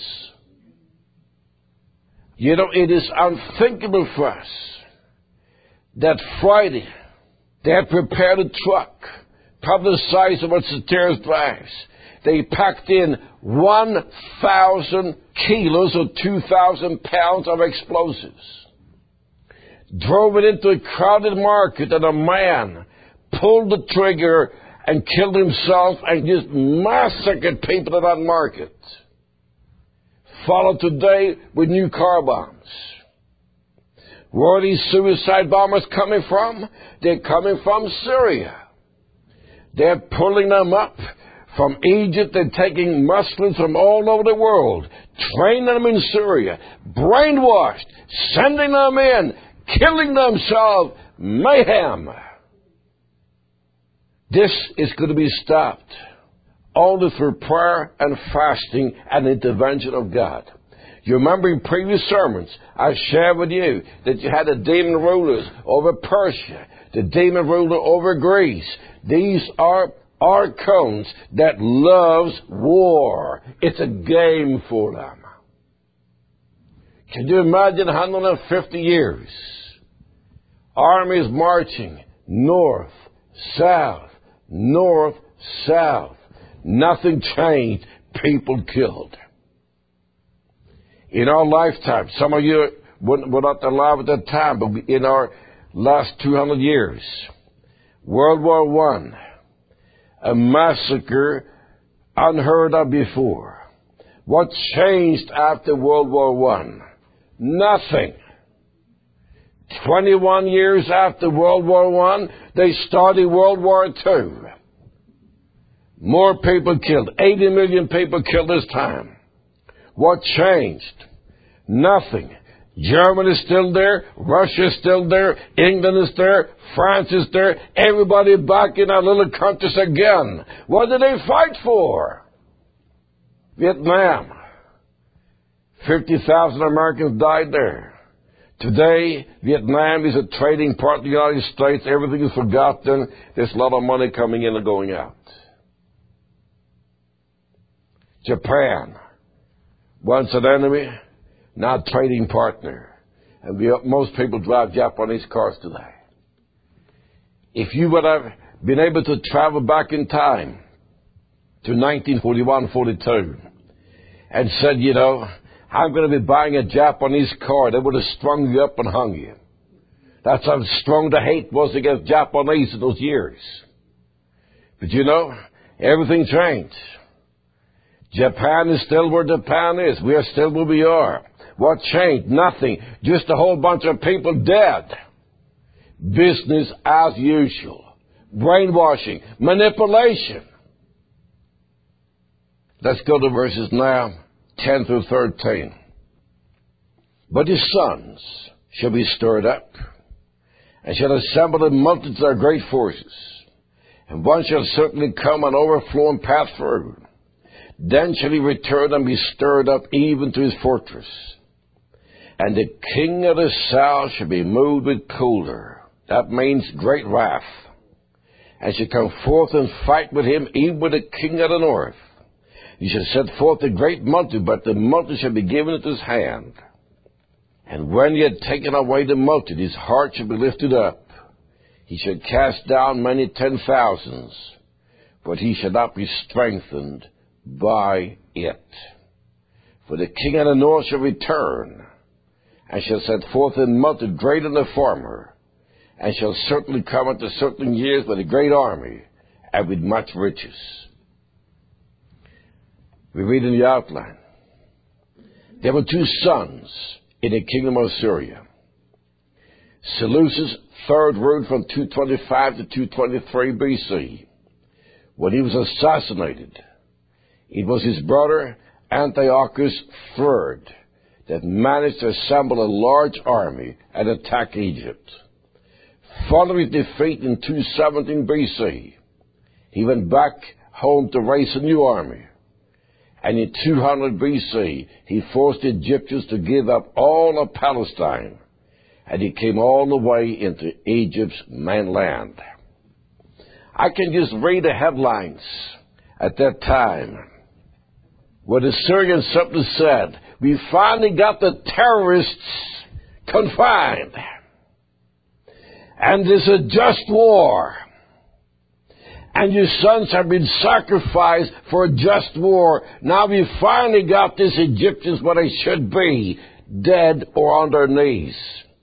B: You know, it is unthinkable for us that Friday they had prepared a truck, probably the size of what Satir's drives. They packed in one thousand kilos or two thousand pounds of explosives, drove it into a crowded market, and a man pulled the trigger and killed himself and just massacred people in that market. Followed today with new car bombs. Where are these suicide bombers coming from? They're coming from Syria. They're pulling them up from Egypt. They're taking Muslims from all over the world, training them in Syria, brainwashed, sending them in, killing themselves, mayhem. This is going to be stopped only through prayer and fasting and intervention of God. You remember in previous sermons, I shared with you that you had the demon rulers over Persia, the demon ruler over Greece. These are archons that loves war. It's a game for them. Can you imagine one hundred fifty years? Armies marching north, south, north, south. Nothing changed. People killed. In our lifetime, some of you were not alive at that time, but in our last two hundred years, World War One, a massacre unheard of before. What changed after World War One? Nothing. Twenty-one years after World War One, they started World War Two. More people killed. eighty million people killed this time. What changed? Nothing. Germany is still there. Russia is still there. England is there. France is there. Everybody back in our little countries again. What did they fight for? Vietnam. fifty thousand Americans died there. Today, Vietnam is a trading partner of the United States. Everything is forgotten. There's a lot of money coming in and going out. Japan, once an enemy, now a trading partner. And we, most people drive Japanese cars today. If you would have been able to travel back in time to nineteen forty-one forty-two and said, you know, I'm going to be buying a Japanese car, they would have strung you up and hung you. That's how strong the hate was against Japanese in those years. But you know, everything changed. Japan is still where Japan is. We are still where we are. What changed? Nothing. Just a whole bunch of people dead. Business as usual. Brainwashing. Manipulation. Let's go to verses now, ten through thirteen. But his sons shall be stirred up, and shall assemble in multitudes of great forces, and one shall certainly come and overflow and pass through. Then shall he return and be stirred up even to his fortress. And the king of the south shall be moved with choler. That means great wrath. And shall come forth and fight with him, even with the king of the north. He shall set forth a great multitude, but the multitude shall be given into his hand. And when he had taken away the multitude, his heart shall be lifted up. He shall cast down many ten thousands, but he shall not be strengthened by it. For the king of the north shall return, and shall set forth a multitude greater than the former, and shall certainly come unto certain years with a great army, and with much riches. We read in the outline, there were two sons in the kingdom of Syria. Seleucus third ruled from two twenty-five to two twenty-three B C. When he was assassinated, it was his brother Antiochus the third that managed to assemble a large army and attack Egypt. Following his defeat in two seventeen B C, he went back home to raise a new army. And in two hundred B C, he forced the Egyptians to give up all of Palestine, and he came all the way into Egypt's mainland. I can just read the headlines at that time, where the Syrians simply said, we finally got the terrorists confined. And there's a just war. And your sons have been sacrificed for a just war. Now we finally got these Egyptians where they should be, dead or on their knees.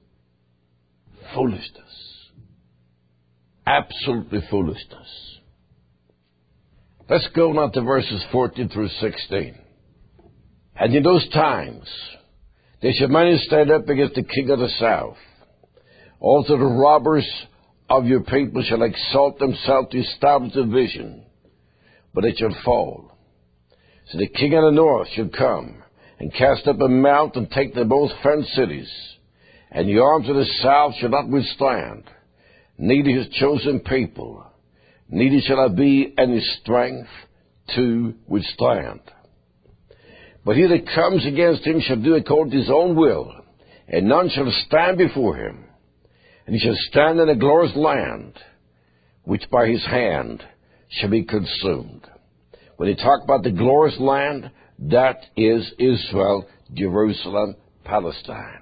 B: Foolishness. Absolutely foolishness. Let's go now to verses fourteen through sixteen. And in those times, they shall many stand up against the king of the south. Also the robbers of your people shall exalt themselves to establish a vision, but it shall fall. So the king of the north shall come and cast up a mount and take the most fenced cities, and the arms of the south shall not withstand, neither his chosen people, neither shall there be any strength to withstand. But he that comes against him shall do according to his own will, and none shall stand before him. And he shall stand in a glorious land, which by his hand shall be consumed. When they talk about the glorious land, that is Israel, Jerusalem, Palestine.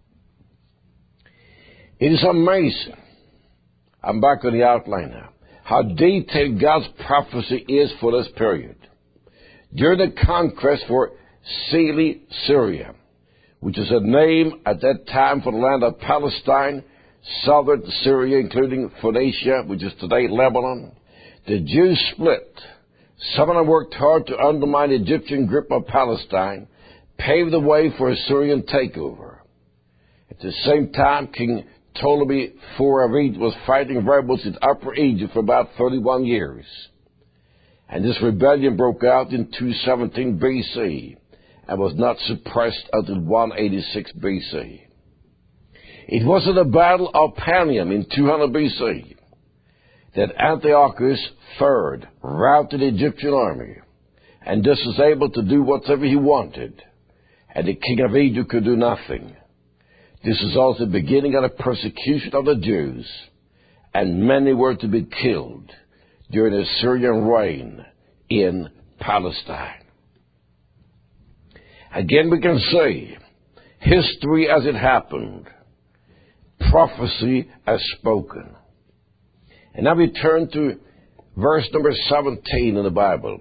B: It is amazing. I'm back on the outline now. How detailed God's prophecy is for this period. During the conquest for Sealy, Syria, which is a name at that time for the land of Palestine, southern Syria, including Phoenicia, which is today Lebanon, the Jews split. Some of them worked hard to undermine the Egyptian grip of Palestine, paved the way for a Syrian takeover. At the same time, King Ptolemy the fourth of Egypt was fighting rebels in Upper Egypt for about thirty-one years. And this rebellion broke out in two seventeen B C and was not suppressed until one eighty-six B C. It was at the Battle of Panium in two hundred B C that Antiochus the third routed the Egyptian army, and thus was able to do whatever he wanted. and the king of Egypt could do nothing. This was also the beginning of the persecution of the Jews, and many were to be killed during the Syrian reign in Palestine. Again, we can see history as it happened, prophecy as spoken. And now we turn to verse number seventeen in the Bible.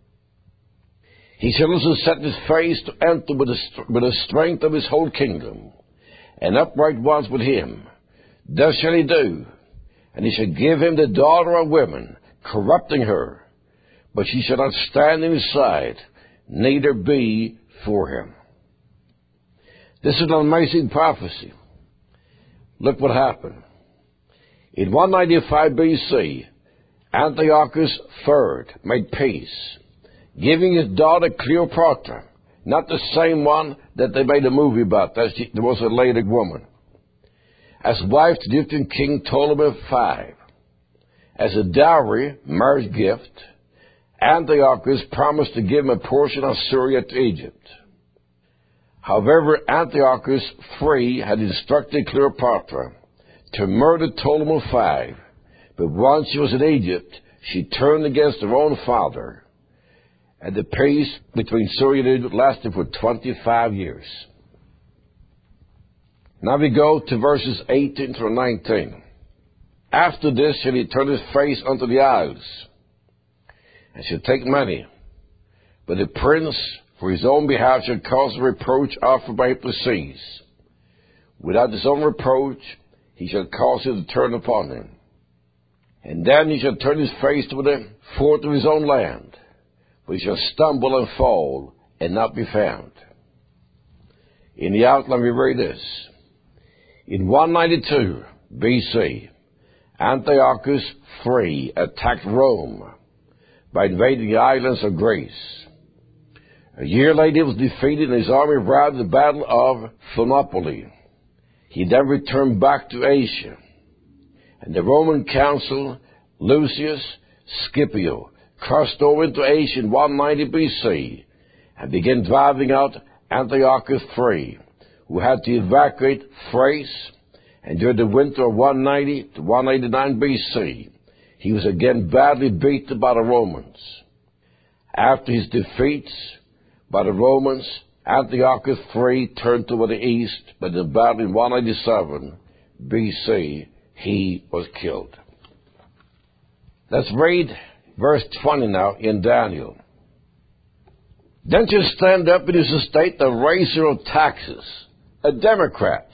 B: He shall also set his face to enter with the, with the strength of his whole kingdom, and upright ones with him. Thus shall he do, and he shall give him the daughter of women, corrupting her, but she shall not stand in his sight, neither be for him. This is an amazing prophecy. Look what happened. In one ninety-five B C, Antiochus the third made peace, giving his daughter Cleopatra, not the same one that they made a movie about, that she, there was a later woman, as wife to the Egyptian king Ptolemy the fifth. As a dowry, marriage gift, Antiochus promised to give him a portion of Syria to Egypt. However, Antiochus the third had instructed Cleopatra to murder Ptolemy the fifth, but once she was in Egypt, she turned against her own father, and the peace between Syria and Egypt lasted for twenty-five years. Now we go to verses eighteen through nineteen. After this shall he turn his face unto the isles, and shall take money. But the prince, for his own behalf, shall cause a reproach offered by him to cease. Without his own reproach, he shall cause it to turn upon him. And then he shall turn his face to the forth of his own land, but he shall stumble and fall, and not be found. In the outline we read this. In one ninety-two B C, Antiochus the third attacked Rome by invading the islands of Greece. A year later, he was defeated and his army routed the Battle of Thermopylae. He then returned back to Asia, and the Roman consul Lucius Scipio crossed over into Asia in one ninety B C and began driving out Antiochus the third, who had to evacuate Thrace, and during the winter of one ninety to one eighty-nine B C, he was again badly beaten by the Romans. After his defeats by the Romans, Antiochus the third turned toward the east, but in the battle in one eighty-seven B C, he was killed. Let's read verse twenty now in Daniel. Then shall stand up in his estate the raiser of taxes, a Democrat,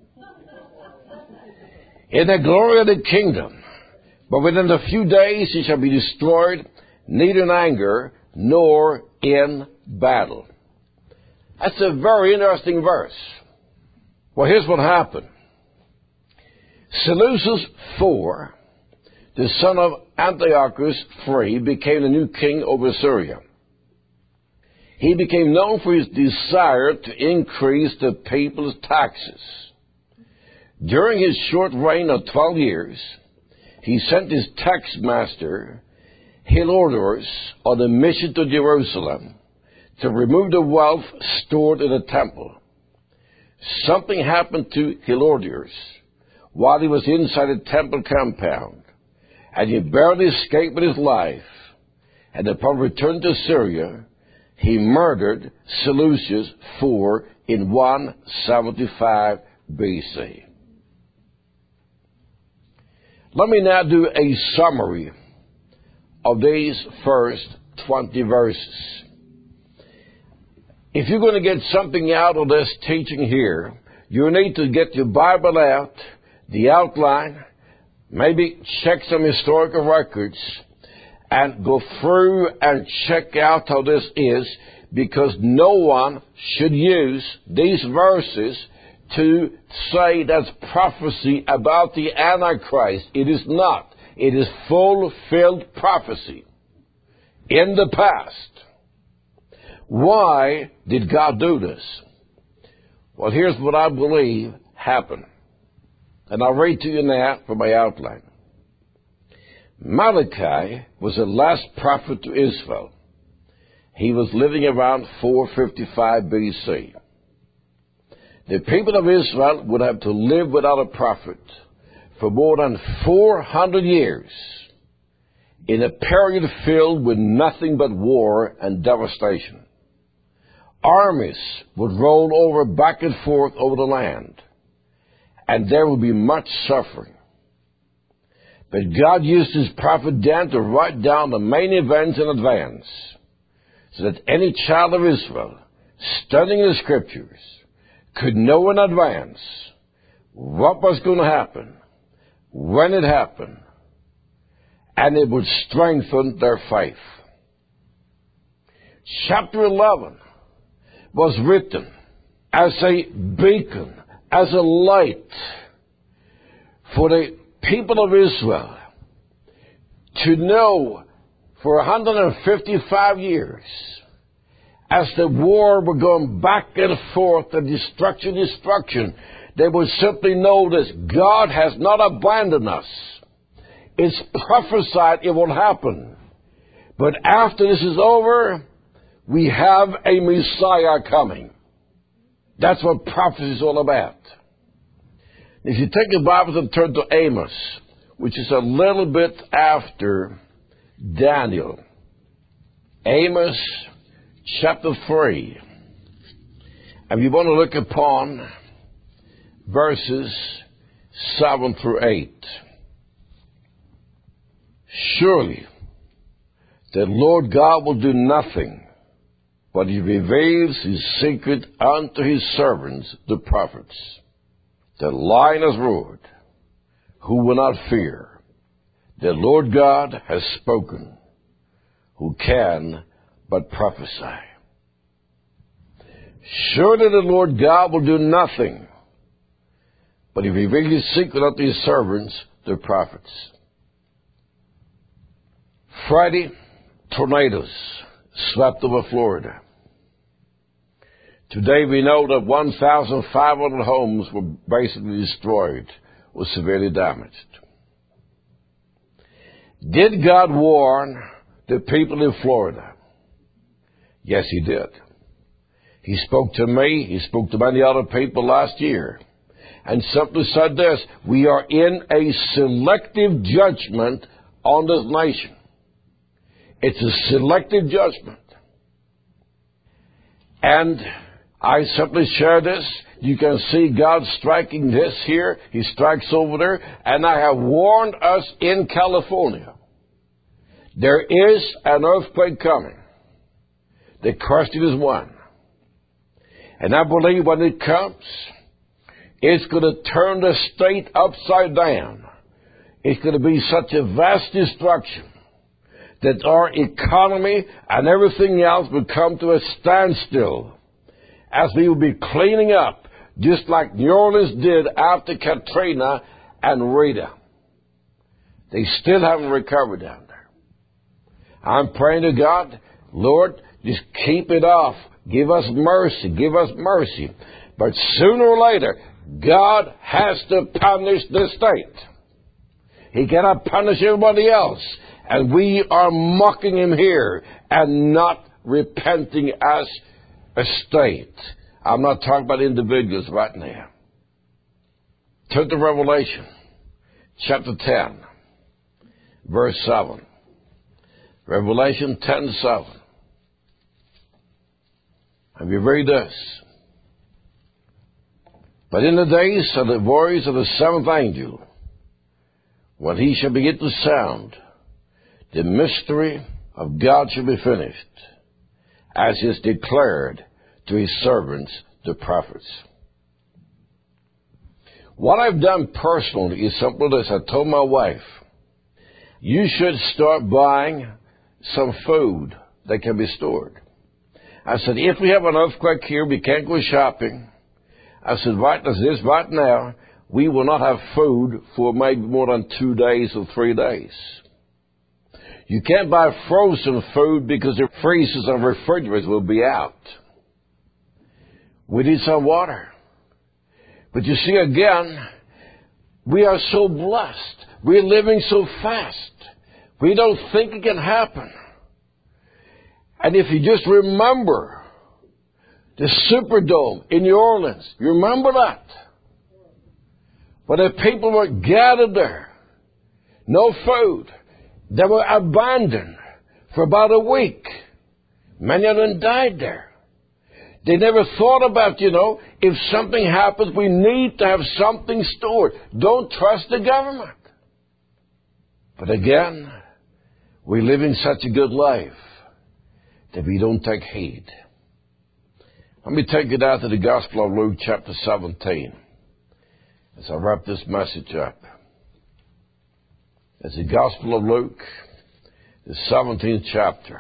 B: in the glory of the kingdom. But within a few days he shall be destroyed, neither in anger nor in battle. That's a very interesting verse. Well, here's what happened. Seleucus the fourth, the son of Antiochus the third, became the new king over Syria. He became known for his desire to increase the people's taxes. During his short reign of twelve years, he sent his tax master, Heliodorus, on a mission to Jerusalem to remove the wealth stored in the temple. Something happened to Heliodorus while he was inside the temple compound, and he barely escaped with his life. And upon return to Syria, he murdered Seleucus the fourth in one seventy-five B C. Let me now do a summary of these first twenty verses. If you're going to get something out of this teaching here, you need to get your Bible out, the outline, maybe check some historical records, and go through and check out how this is, because no one should use these verses to say that's prophecy about the Antichrist. It is not. It is fulfilled prophecy in the past. Why did God do this? Well, here's what I believe happened. And I'll read to you now from my outline. Malachi was the last prophet to Israel. He was living around four fifty-five B C. The people of Israel would have to live without a prophet for more than four hundred years in a period filled with nothing but war and devastation. Armies would roll over back and forth over the land, and there would be much suffering. But God used his prophet Dan to write down the main events in advance, so that any child of Israel, studying the Scriptures, could know in advance what was going to happen, when it happened, and it would strengthen their faith. Chapter eleven was written as a beacon, as a light for the people of Israel to know for one hundred fifty-five years, as the war were going back and forth, and destruction, destruction, they would simply know this: God has not abandoned us. It's prophesied it will happen. But after this is over, we have a Messiah coming. That's what prophecy is all about. If you take your Bibles and turn to Amos, which is a little bit after Daniel. Amos chapter three. And we want to look upon verses seven through eight. Surely the Lord God will do nothing, but he reveals his secret unto his servants, the prophets. The lion has roared, who will not fear? The Lord God has spoken, who can but prophesy? Surely the Lord God will do nothing, but he reveals his secret unto his servants, the prophets. Friday, tornadoes swept over Florida. Today we know that one thousand five hundred homes were basically destroyed or severely damaged. Did God warn the people in Florida? Yes, he did. He spoke to me, he spoke to many other people last year, and simply said this: we are in a selective judgment on this nation. It's a selective judgment. And I simply share this. You can see God striking this here. He strikes over there. And I have warned us in California. There is an earthquake coming. The question is when. And I believe when it comes, it's going to turn the state upside down. It's going to be such a vast destruction that our economy and everything else will come to a standstill, as we will be cleaning up, just like New Orleans did after Katrina and Rita. They still haven't recovered down there. I'm praying to God, Lord, just keep it off. Give us mercy. Give us mercy. But sooner or later, God has to punish the state. He cannot punish everybody else. And we are mocking him here and not repenting as a state. I'm not talking about individuals right now. Turn to Revelation chapter ten, verse seven. Revelation ten seven. And we read this: but in the days of the voice of the seventh angel, when he shall begin to sound, the mystery of God shall be finished, as is declared to his servants, the prophets. What I've done personally is simply this. I told my wife, you should start buying some food that can be stored. I said, if we have an earthquake here, we can't go shopping. I said, right as it is right now, we will not have food for maybe more than two days or three days. You can't buy frozen food because the freezers and refrigerators will be out. We need some water. But you see, again, we are so blessed. We're living so fast. We don't think it can happen. And if you just remember The Superdome in New Orleans. You remember that? Where the people were gathered there. No food. They were abandoned for about a week. Many of them died there. They never thought about, you know, if something happens, we need to have something stored. Don't trust the government. But again, we live in such a good life that we don't take heed. Let me take it out to the Gospel of Luke chapter seventeen as I wrap this message up. It's the Gospel of Luke, the seventeenth chapter.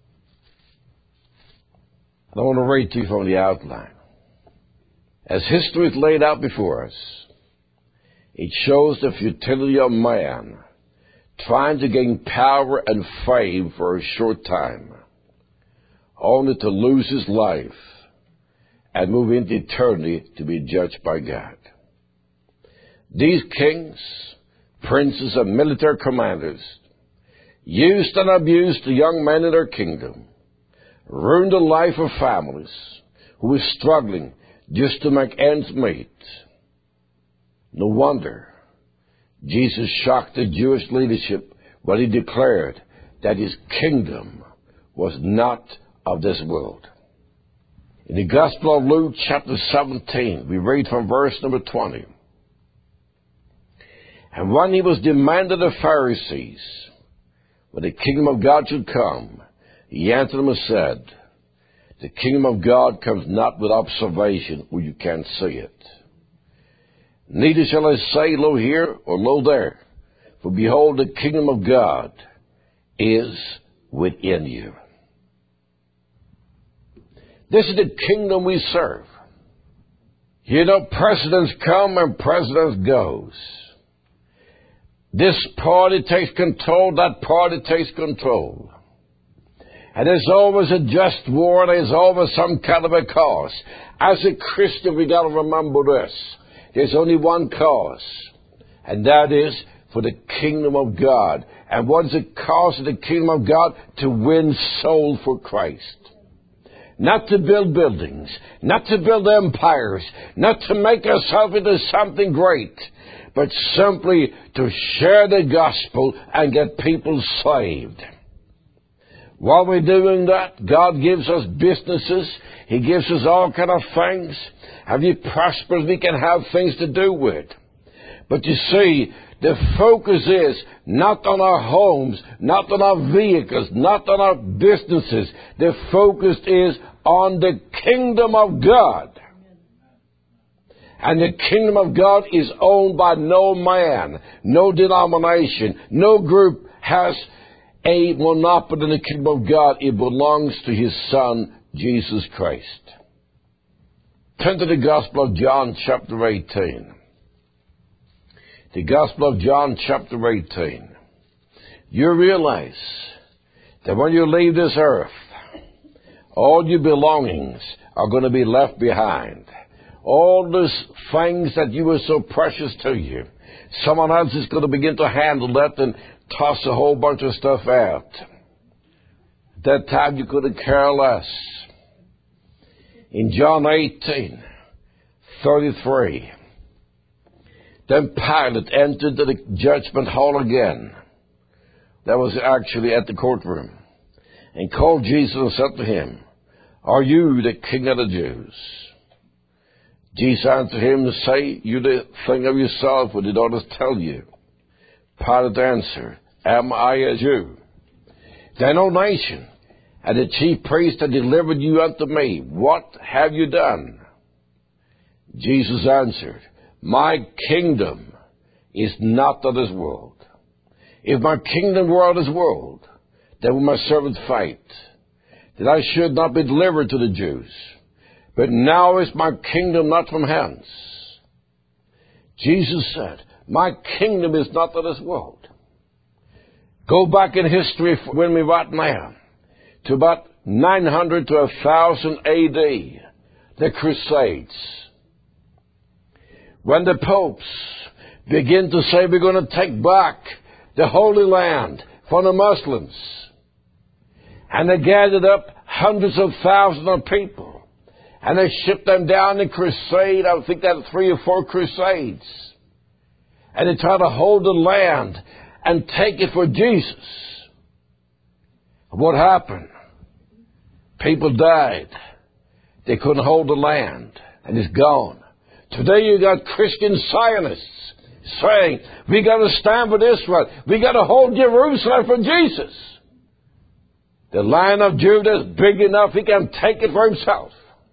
B: I want to read to you from the outline. As history is laid out before us, it shows the futility of man trying to gain power and fame for a short time, only to lose his life and move into eternity to be judged by God. These kings, princes, and military commanders used and abused the young men in their kingdom, ruined the life of families who were struggling just to make ends meet. No wonder Jesus shocked the Jewish leadership when he declared that his kingdom was not of this world. In the Gospel of Luke, chapter seventeen, we read from verse number twenty. And when he was demanded of the Pharisees when the kingdom of God should come, he answered them and said, the kingdom of God comes not with observation where you can't see it. Neither shall I say, lo here or lo there, for behold, the kingdom of God is within you. This is the kingdom we serve. You know, presidents come and presidents goes. This party takes control, that party takes control. And there's always a just war, there's always some kind of a cause. As a Christian, we got to remember this. There's only one cause, and that is for the kingdom of God. And what is the cause of the kingdom of God? To win souls for Christ. Not to build buildings, not to build empires, not to make ourselves into something great, but simply to share the gospel and get people saved. While we're doing that, God gives us businesses. He gives us all kind of things. And we prosper, we can have things to do with. But you see, the focus is not on our homes, not on our vehicles, not on our businesses. The focus is on the kingdom of God. And the kingdom of God is owned by no man, no denomination, no group has a monopoly in the kingdom of God. It belongs to his Son, Jesus Christ. Turn to the Gospel of John, chapter eighteen. The Gospel of John, chapter eighteen. You realize that when you leave this earth, all your belongings are going to be left behind. All those things that you were so precious to you, someone else is going to begin to handle that and toss a whole bunch of stuff out. At that time, you couldn't care less. In John eighteen, thirty-three, then Pilate entered the judgment hall again. That was actually at the courtroom. And called Jesus and said to him, are you the King of the Jews? Jesus answered him, say you the thing of yourself, or did others tell you? Pilate answered, am I a Jew? Then, O nation, and the chief priest that delivered you unto me, what have you done? Jesus answered, my kingdom is not of this world. If my kingdom were of this world, then would my servants fight, that I should not be delivered to the Jews. But now is my kingdom not from hence. Jesus said, my kingdom is not of this world. Go back in history when we right now, to about nine hundred to one thousand A D, the Crusades. When the popes begin to say we're going to take back the Holy Land from the Muslims. And they gathered up hundreds of thousands of people. And they shipped them down in crusade. I think that three or four crusades. And they tried to hold the land and take it for Jesus. What happened? People died. They couldn't hold the land. And it's gone. Today you got Christian Zionists saying, we got to stand with Israel. We got to hold Jerusalem for Jesus. The Lion of Judah is big enough he can take it for himself.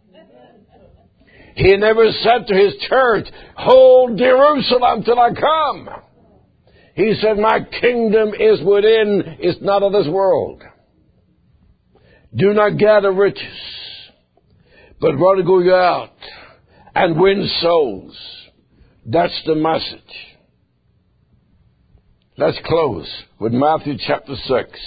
B: He never said to his church, hold Jerusalem till I come. He said, my kingdom is within, it's not of this world. Do not gather riches, but rather go out and win souls. That's the message. Let's close with Matthew chapter six.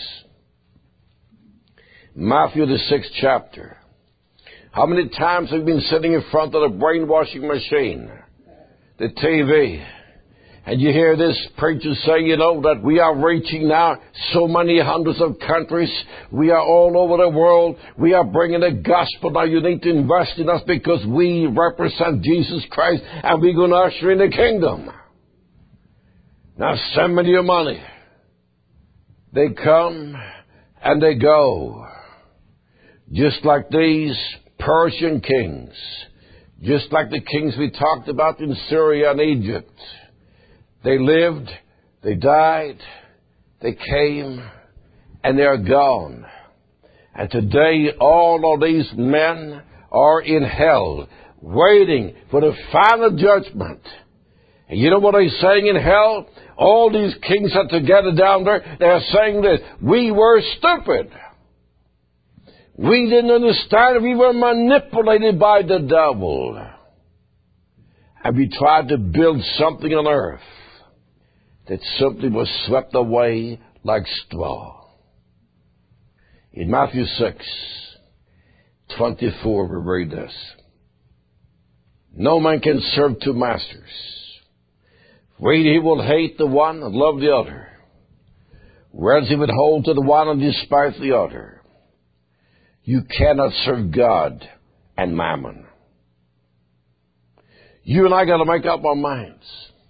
B: Matthew the sixth chapter. How many times have you been sitting in front of the brainwashing machine, the T V, and you hear this preacher say, you know, that we are reaching now so many hundreds of countries. We are all over the world. We are bringing the gospel. Now you need to invest in us because we represent Jesus Christ and we're going to usher in the kingdom. Now send me your money. They come and they go. Just like these Persian kings. Just like the kings we talked about in Syria and Egypt. They lived, they died, they came, and they are gone. And today all of these men are in hell, waiting for the final judgment. And you know what they're saying in hell? All these kings are together down there. They are saying this, we were stupid. We didn't understand. We were manipulated by the devil. And we tried to build something on earth that simply was swept away like straw. In Matthew six, twenty-four, we read this. No man can serve two masters. For either he will hate the one and love the other, whereas he would hold to the one and despise the other. You cannot serve God and mammon. You and I got to make up our minds.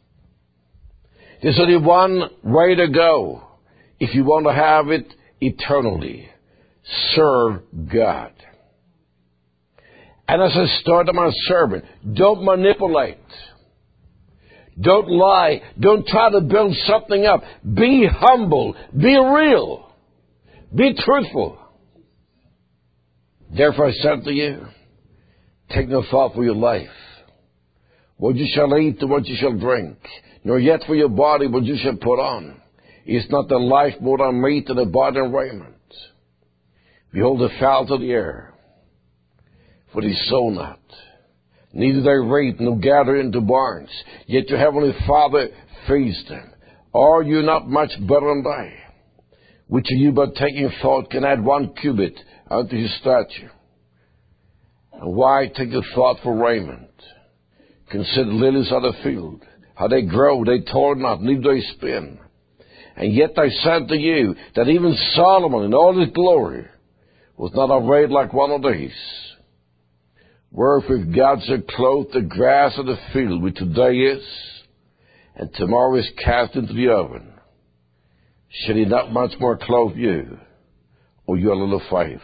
B: There's only one way to go if you want to have it eternally. Serve God. And as I started my sermon, don't manipulate. Don't lie. Don't try to build something up. Be humble. Be real. Be truthful. Therefore I said to you, take no thought for your life, what you shall eat and what you shall drink, nor yet for your body what you shall put on. Is not the life more than meat and the body than raiment? Behold the fowls of the air, for they sow not, neither they reap nor gather into barns, yet your heavenly Father feeds them. Are you not much better than they? Which of you by taking thought can add one cubit unto his stature? And why take a thought for raiment? Consider lilies of the field, how they grow, they toil not, neither they spin. And yet I said to you that even Solomon in all his glory was not arrayed like one of these. Wherefore if God shall clothe the grass of the field, which today is, and tomorrow is cast into the oven, shall he not much more clothe you, O your little faith?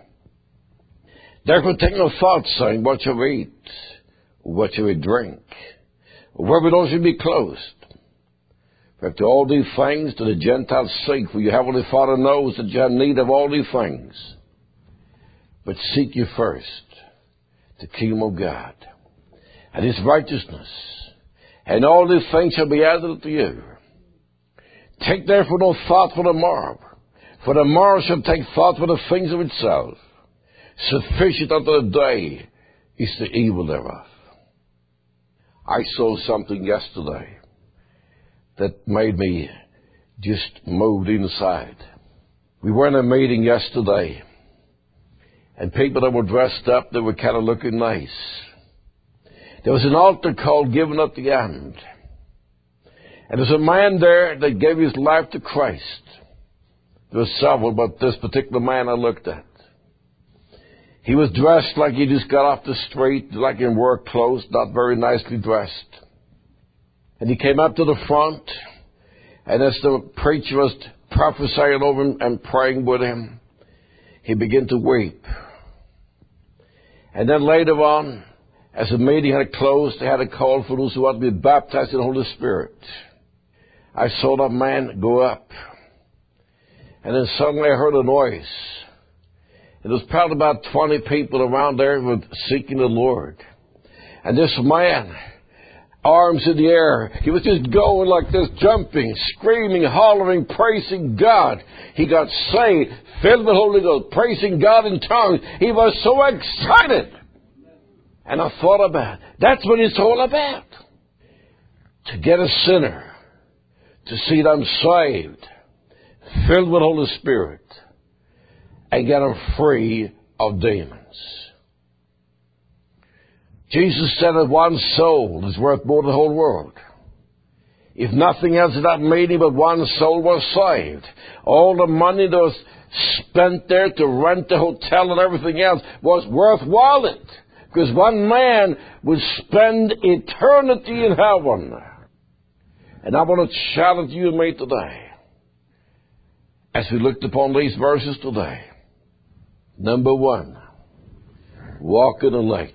B: Therefore take no thought, saying, what shall we eat, or what shall we drink, or wherewithal shall we be clothed? For after all these things do the Gentiles seek, for your heavenly Father knows that you have need of all these things. But seek ye first the kingdom of God, and his righteousness, and all these things shall be added unto you. Take therefore no thought for the morrow, for the morrow shall take thought for the things of itself. Sufficient unto the day is the evil thereof. I saw something yesterday that made me just moved inside. We were in a meeting yesterday, and people that were dressed up, they were kind of looking nice. There was an altar call given at the end. And there's a man there that gave his life to Christ. There were several, but this particular man I looked at. He was dressed like he just got off the street, like in work clothes, not very nicely dressed. And he came up to the front, and as the preacher was prophesying over him and praying with him, he began to weep. And then later on, as the meeting had closed, they had a call for those who want to be baptized in the Holy Spirit. I saw that man go up, and then suddenly I heard a noise. It was probably about twenty people around there who were seeking the Lord. And this man, arms in the air, he was just going like this, jumping, screaming, hollering, praising God. He got saved, filled with the Holy Ghost, praising God in tongues. He was so excited. And I thought about it. That's what it's all about. To get a sinner, to see them saved, filled with the Holy Spirit, and get them free of demons. Jesus said that one soul is worth more than the whole world. If nothing else in that meeting but one soul was saved, all the money that was spent there to rent the hotel and everything else was worthwhile it. Because one man would spend eternity in heaven. And I want to challenge you and me today, as we looked upon these verses today. Number one, walk in the light.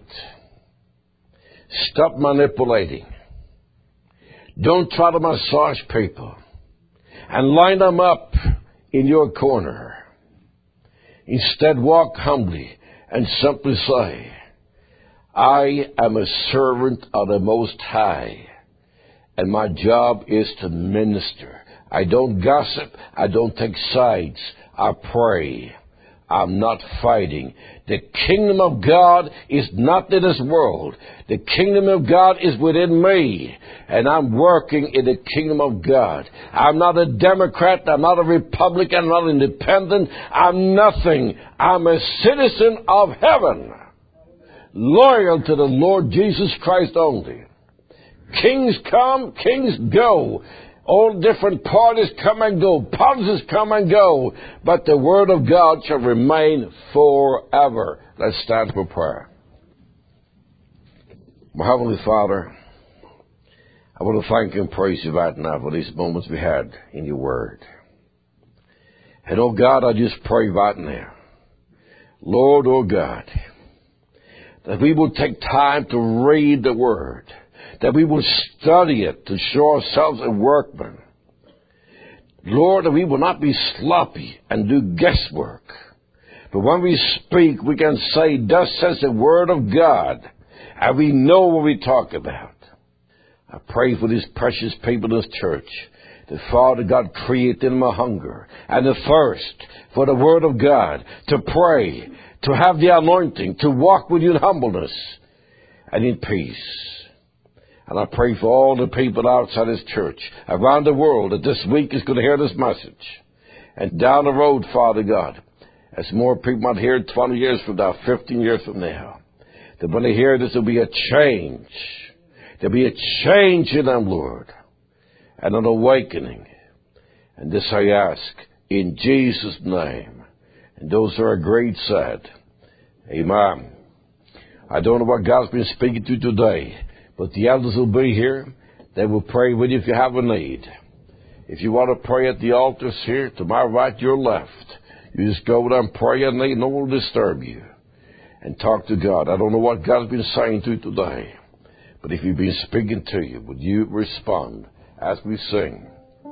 B: Stop manipulating. Don't try to massage people and line them up in your corner. Instead, walk humbly and simply say, I am a servant of the Most High, and my job is to minister. I don't gossip. I don't take sides. I pray. I'm not fighting. The kingdom of God is not in this world. The kingdom of God is within me, and I'm working in the kingdom of God. I'm not a Democrat. I'm not a Republican. I'm not independent. I'm nothing. I'm a citizen of heaven, loyal to the Lord Jesus Christ only. Kings come, kings go. All different parties come and go. Politics come and go. But the Word of God shall remain forever. Let's stand for prayer. My Heavenly Father, I want to thank you and praise you right now for these moments we had in your Word. And, oh God, I just pray right now, Lord, oh God, that we will take time to read the Word, that we will study it to show ourselves a workman. Lord, that we will not be sloppy and do guesswork. But when we speak, we can say, thus says the Word of God, and we know what we talk about. I pray for these precious people in this church, that Father God created in them a hunger and a thirst for the Word of God, to pray, to have the anointing, to walk with you in humbleness and in peace. And I pray for all the people outside this church, around the world, that this week is going to hear this message. And down the road, Father God, as more people might hear it twenty years from now, fifteen years from now, that when they hear this, there'll be a change. There'll be a change in them, Lord, and an awakening. And this I ask in Jesus' name. And those who are agreed said, Amen. I don't know what God's been speaking to today, but the elders will be here. They will pray with you if you have a need. If you want to pray at the altars here, to my right, your left, you just go over there and pray and no one will disturb you. And talk to God. I don't know what God's been saying to you today, but if He's been speaking to you, would you respond as we sing?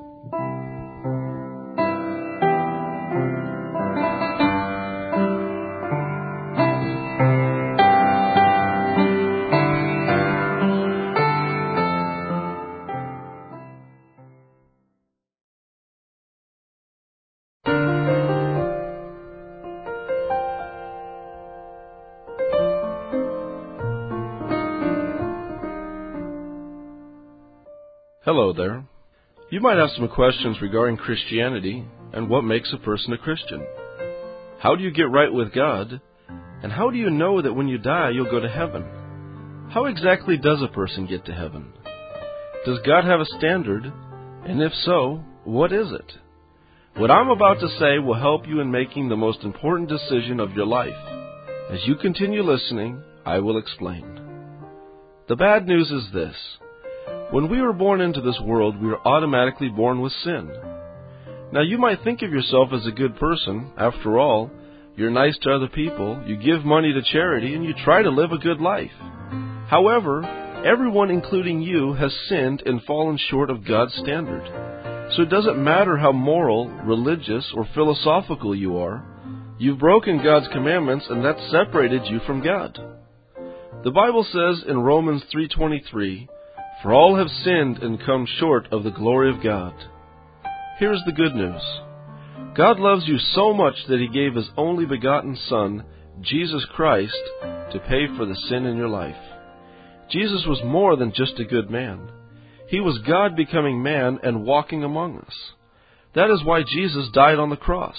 A: Hello there. You might have some questions regarding Christianity and what makes a person a Christian. How do you get right with God? And how do you know that when you die you'll go to heaven? How exactly does a person get to heaven? Does God have a standard? And if so, what is it? What I'm about to say will help you in making the most important decision of your life. As you continue listening, I will explain. The bad news is this. When we were born into this world, we are automatically born with sin. Now, you might think of yourself as a good person. After all, you're nice to other people, you give money to charity, and you try to live a good life. However, everyone, including you, has sinned and fallen short of God's standard. So it doesn't matter how moral, religious, or philosophical you are. You've broken God's commandments, and that's separated you from God. The Bible says in Romans three twenty-three, "For all have sinned and come short of the glory of God." Here's the good news. God loves you so much that He gave His only begotten Son, Jesus Christ, to pay for the sin in your life. Jesus was more than just a good man. He was God becoming man and walking among us. That is why Jesus died on the cross.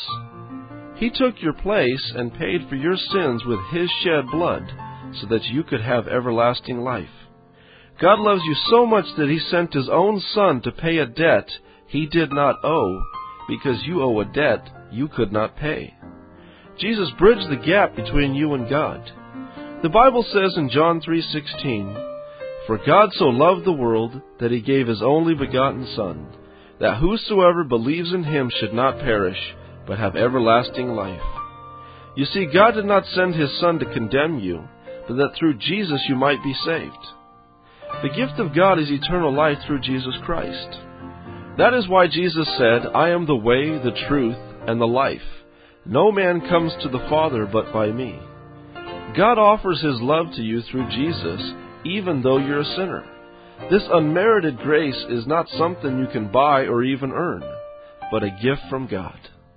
A: He took your place and paid for your sins with His shed blood so that you could have everlasting life. God loves you so much that He sent His own Son to pay a debt He did not owe, because you owe a debt you could not pay. Jesus bridged the gap between you and God. The Bible says in John three sixteen, "For God so loved the world that He gave His only begotten Son, that whosoever believes in Him should not perish, but have everlasting life." You see, God did not send His Son to condemn you, but that through Jesus you might be saved. The gift of God is eternal life through Jesus Christ. That is why Jesus said, "I am the way, the truth, and the life. No man comes to the Father but by me." God offers His love to you through Jesus, even though you're a sinner. This unmerited grace is not something you can buy or even earn, but a gift from God.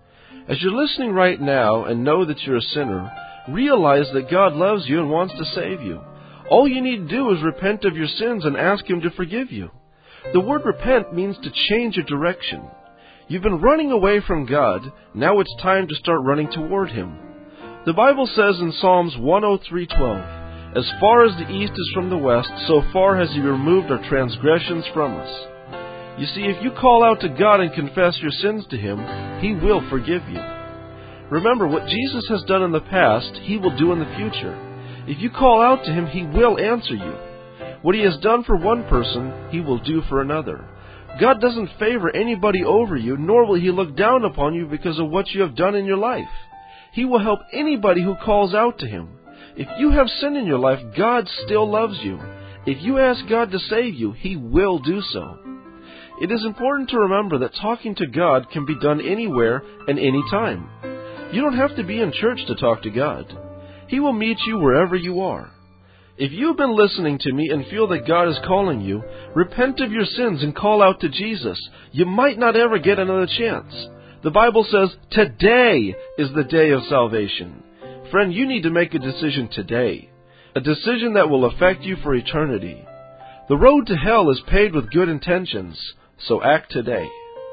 A: As you're listening right now and know that you're a sinner, realize that God loves you and wants to save you. All you need to do is repent of your sins and ask Him to forgive you. The word repent means to change your direction. You've been running away from God. Now it's time to start running toward Him. The Bible says in Psalms one oh three twelve, "As far as the east is from the west, so far has He removed our transgressions from us." You see, if you call out to God and confess your sins to Him, He will forgive you. Remember, what Jesus has done in the past, He will do in the future. If you call out to Him, He will answer you. What He has done for one person, He will do for another. God doesn't favor anybody over you, nor will He look down upon you because of what you have done in your life. He will help anybody who calls out to Him. If you have sin in your life, God still loves you. If you ask God to save you, He will do so. It is important to remember that talking to God can be done anywhere and any time. You don't have to be in church to talk to God. He will meet you wherever you are. If you've been listening to me and feel that God is calling you, repent of your sins and call out to Jesus. You might not ever get another chance. The Bible says, today is the day of salvation. Friend, you need to make a decision today, a decision that will affect you for eternity. The road to hell is paved with good intentions, so act today.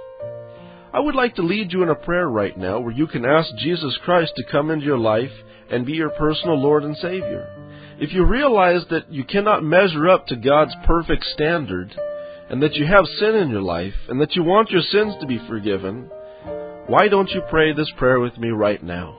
A: I would like to lead you in a prayer right now where you can ask Jesus Christ to come into your life and be your personal Lord and Savior. If you realize that you cannot measure up to God's perfect standard, and that you have sin in your life, and that you want your sins to be forgiven, why don't you pray this prayer with me right now?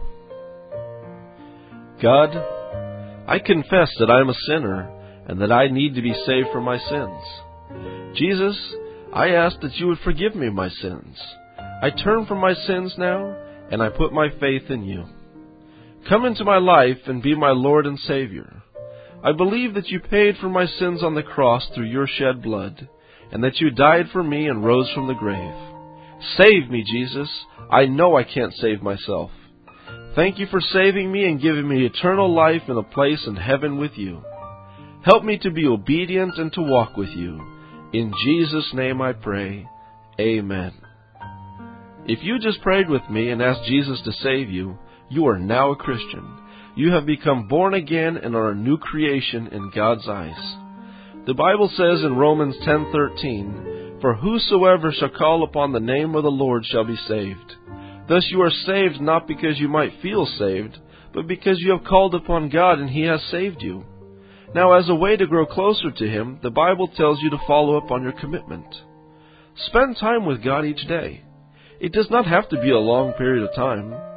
A: God, I confess that I am a sinner, and that I need to be saved from my sins. Jesus, I ask that you would forgive me my sins. I turn from my sins now, and I put my faith in you. Come into my life and be my Lord and Savior. I believe that you paid for my sins on the cross through your shed blood, and that you died for me and rose from the grave. Save me, Jesus. I know I can't save myself. Thank you for saving me and giving me eternal life and a place in heaven with you. Help me to be obedient and to walk with you. In Jesus' name I pray. Amen. If you just prayed with me and asked Jesus to save you, you are now a Christian. You have become born again and are a new creation in God's eyes. The Bible says in Romans ten thirteen, "For whosoever shall call upon the name of the Lord shall be saved." Thus you are saved not because you might feel saved, but because you have called upon God and He has saved you. Now, as a way to grow closer to Him, the Bible tells you to follow up on your commitment. Spend time with God each day. It does not have to be a long period of time.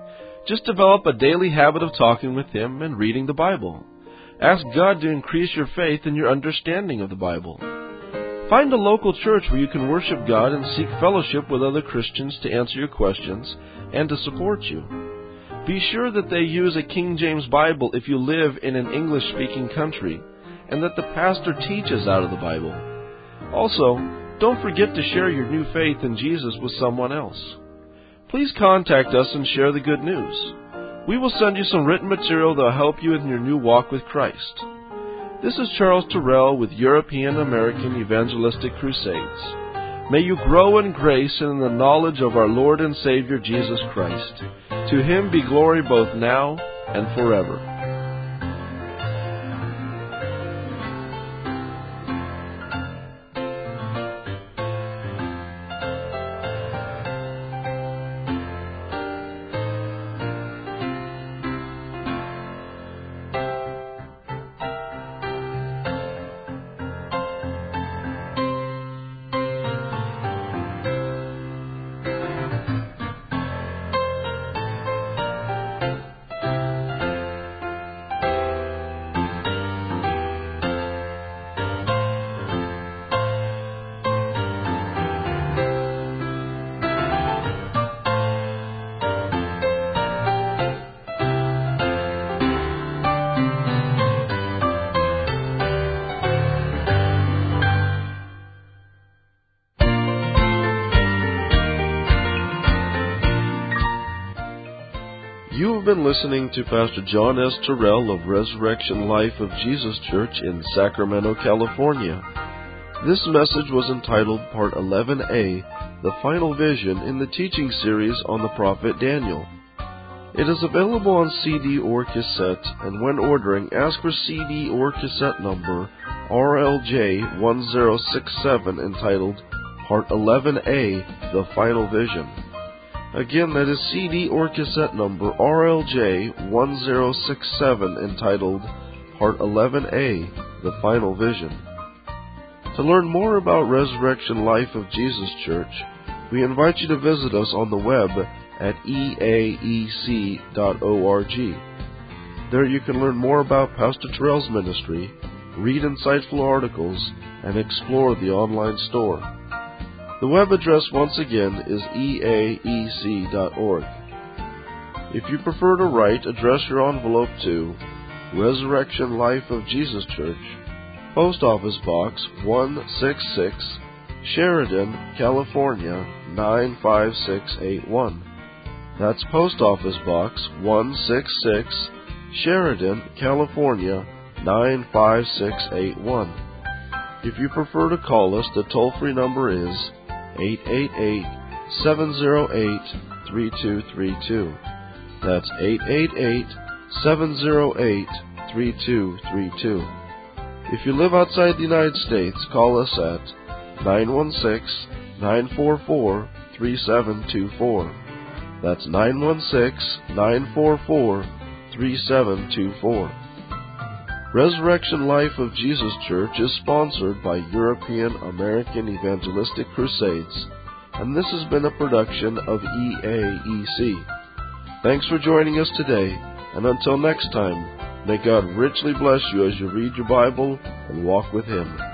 A: Just develop a daily habit of talking with Him and reading the Bible. Ask God to increase your faith and your understanding of the Bible. Find a local church where you can worship God and seek fellowship with other Christians to answer your questions and to support you. Be sure that they use a King James Bible if you live in an English-speaking country, and that the pastor teaches out of the Bible. Also, don't forget to share your new faith in Jesus with someone else. Please contact us and share the good news. We will send you some written material that will help you in your new walk with Christ. This is Charles Terrell with European American Evangelistic Crusades. May you grow in grace and in the knowledge of our Lord and Savior Jesus Christ. To Him be glory both now and forever. You have been listening to Pastor John S. Terrell of Resurrection Life of Jesus Church in Sacramento, California. This message was entitled Part eleven A, The Final Vision, in the teaching series on the prophet Daniel. It is available on C D or cassette, and when ordering, ask for C D or cassette number R L J one zero six seven entitled Part eleven A, The Final Vision. Again, that is C D or cassette number R L J one zero six seven entitled Part eleven A, The Final Vision. To learn more about Resurrection Life of Jesus Church, we invite you to visit us on the web at e a e c dot org. There you can learn more about Pastor Terrell's ministry, read insightful articles, and explore the online store. The web address once again is e a e c dot org. If you prefer to write, address your envelope to Resurrection Life of Jesus Church, Post Office Box one six six, Sheridan, California nine five six eight one. That's Post Office Box one six six, Sheridan, California nine five six eight one. If you prefer to call us, the toll-free number is eight eight eight, seven zero eight, three two three two. That's eight eight eight, seven zero eight, three two three two. If you live outside the United States, call us at nine one six, nine four four, three seven two four. That's nine one six, nine four four, three seven two four. Resurrection Life of Jesus Church is sponsored by European American Evangelistic Crusades, and this has been a production of E A E C. Thanks for joining us today, and until next time, may God richly bless you as you read your Bible and walk with Him.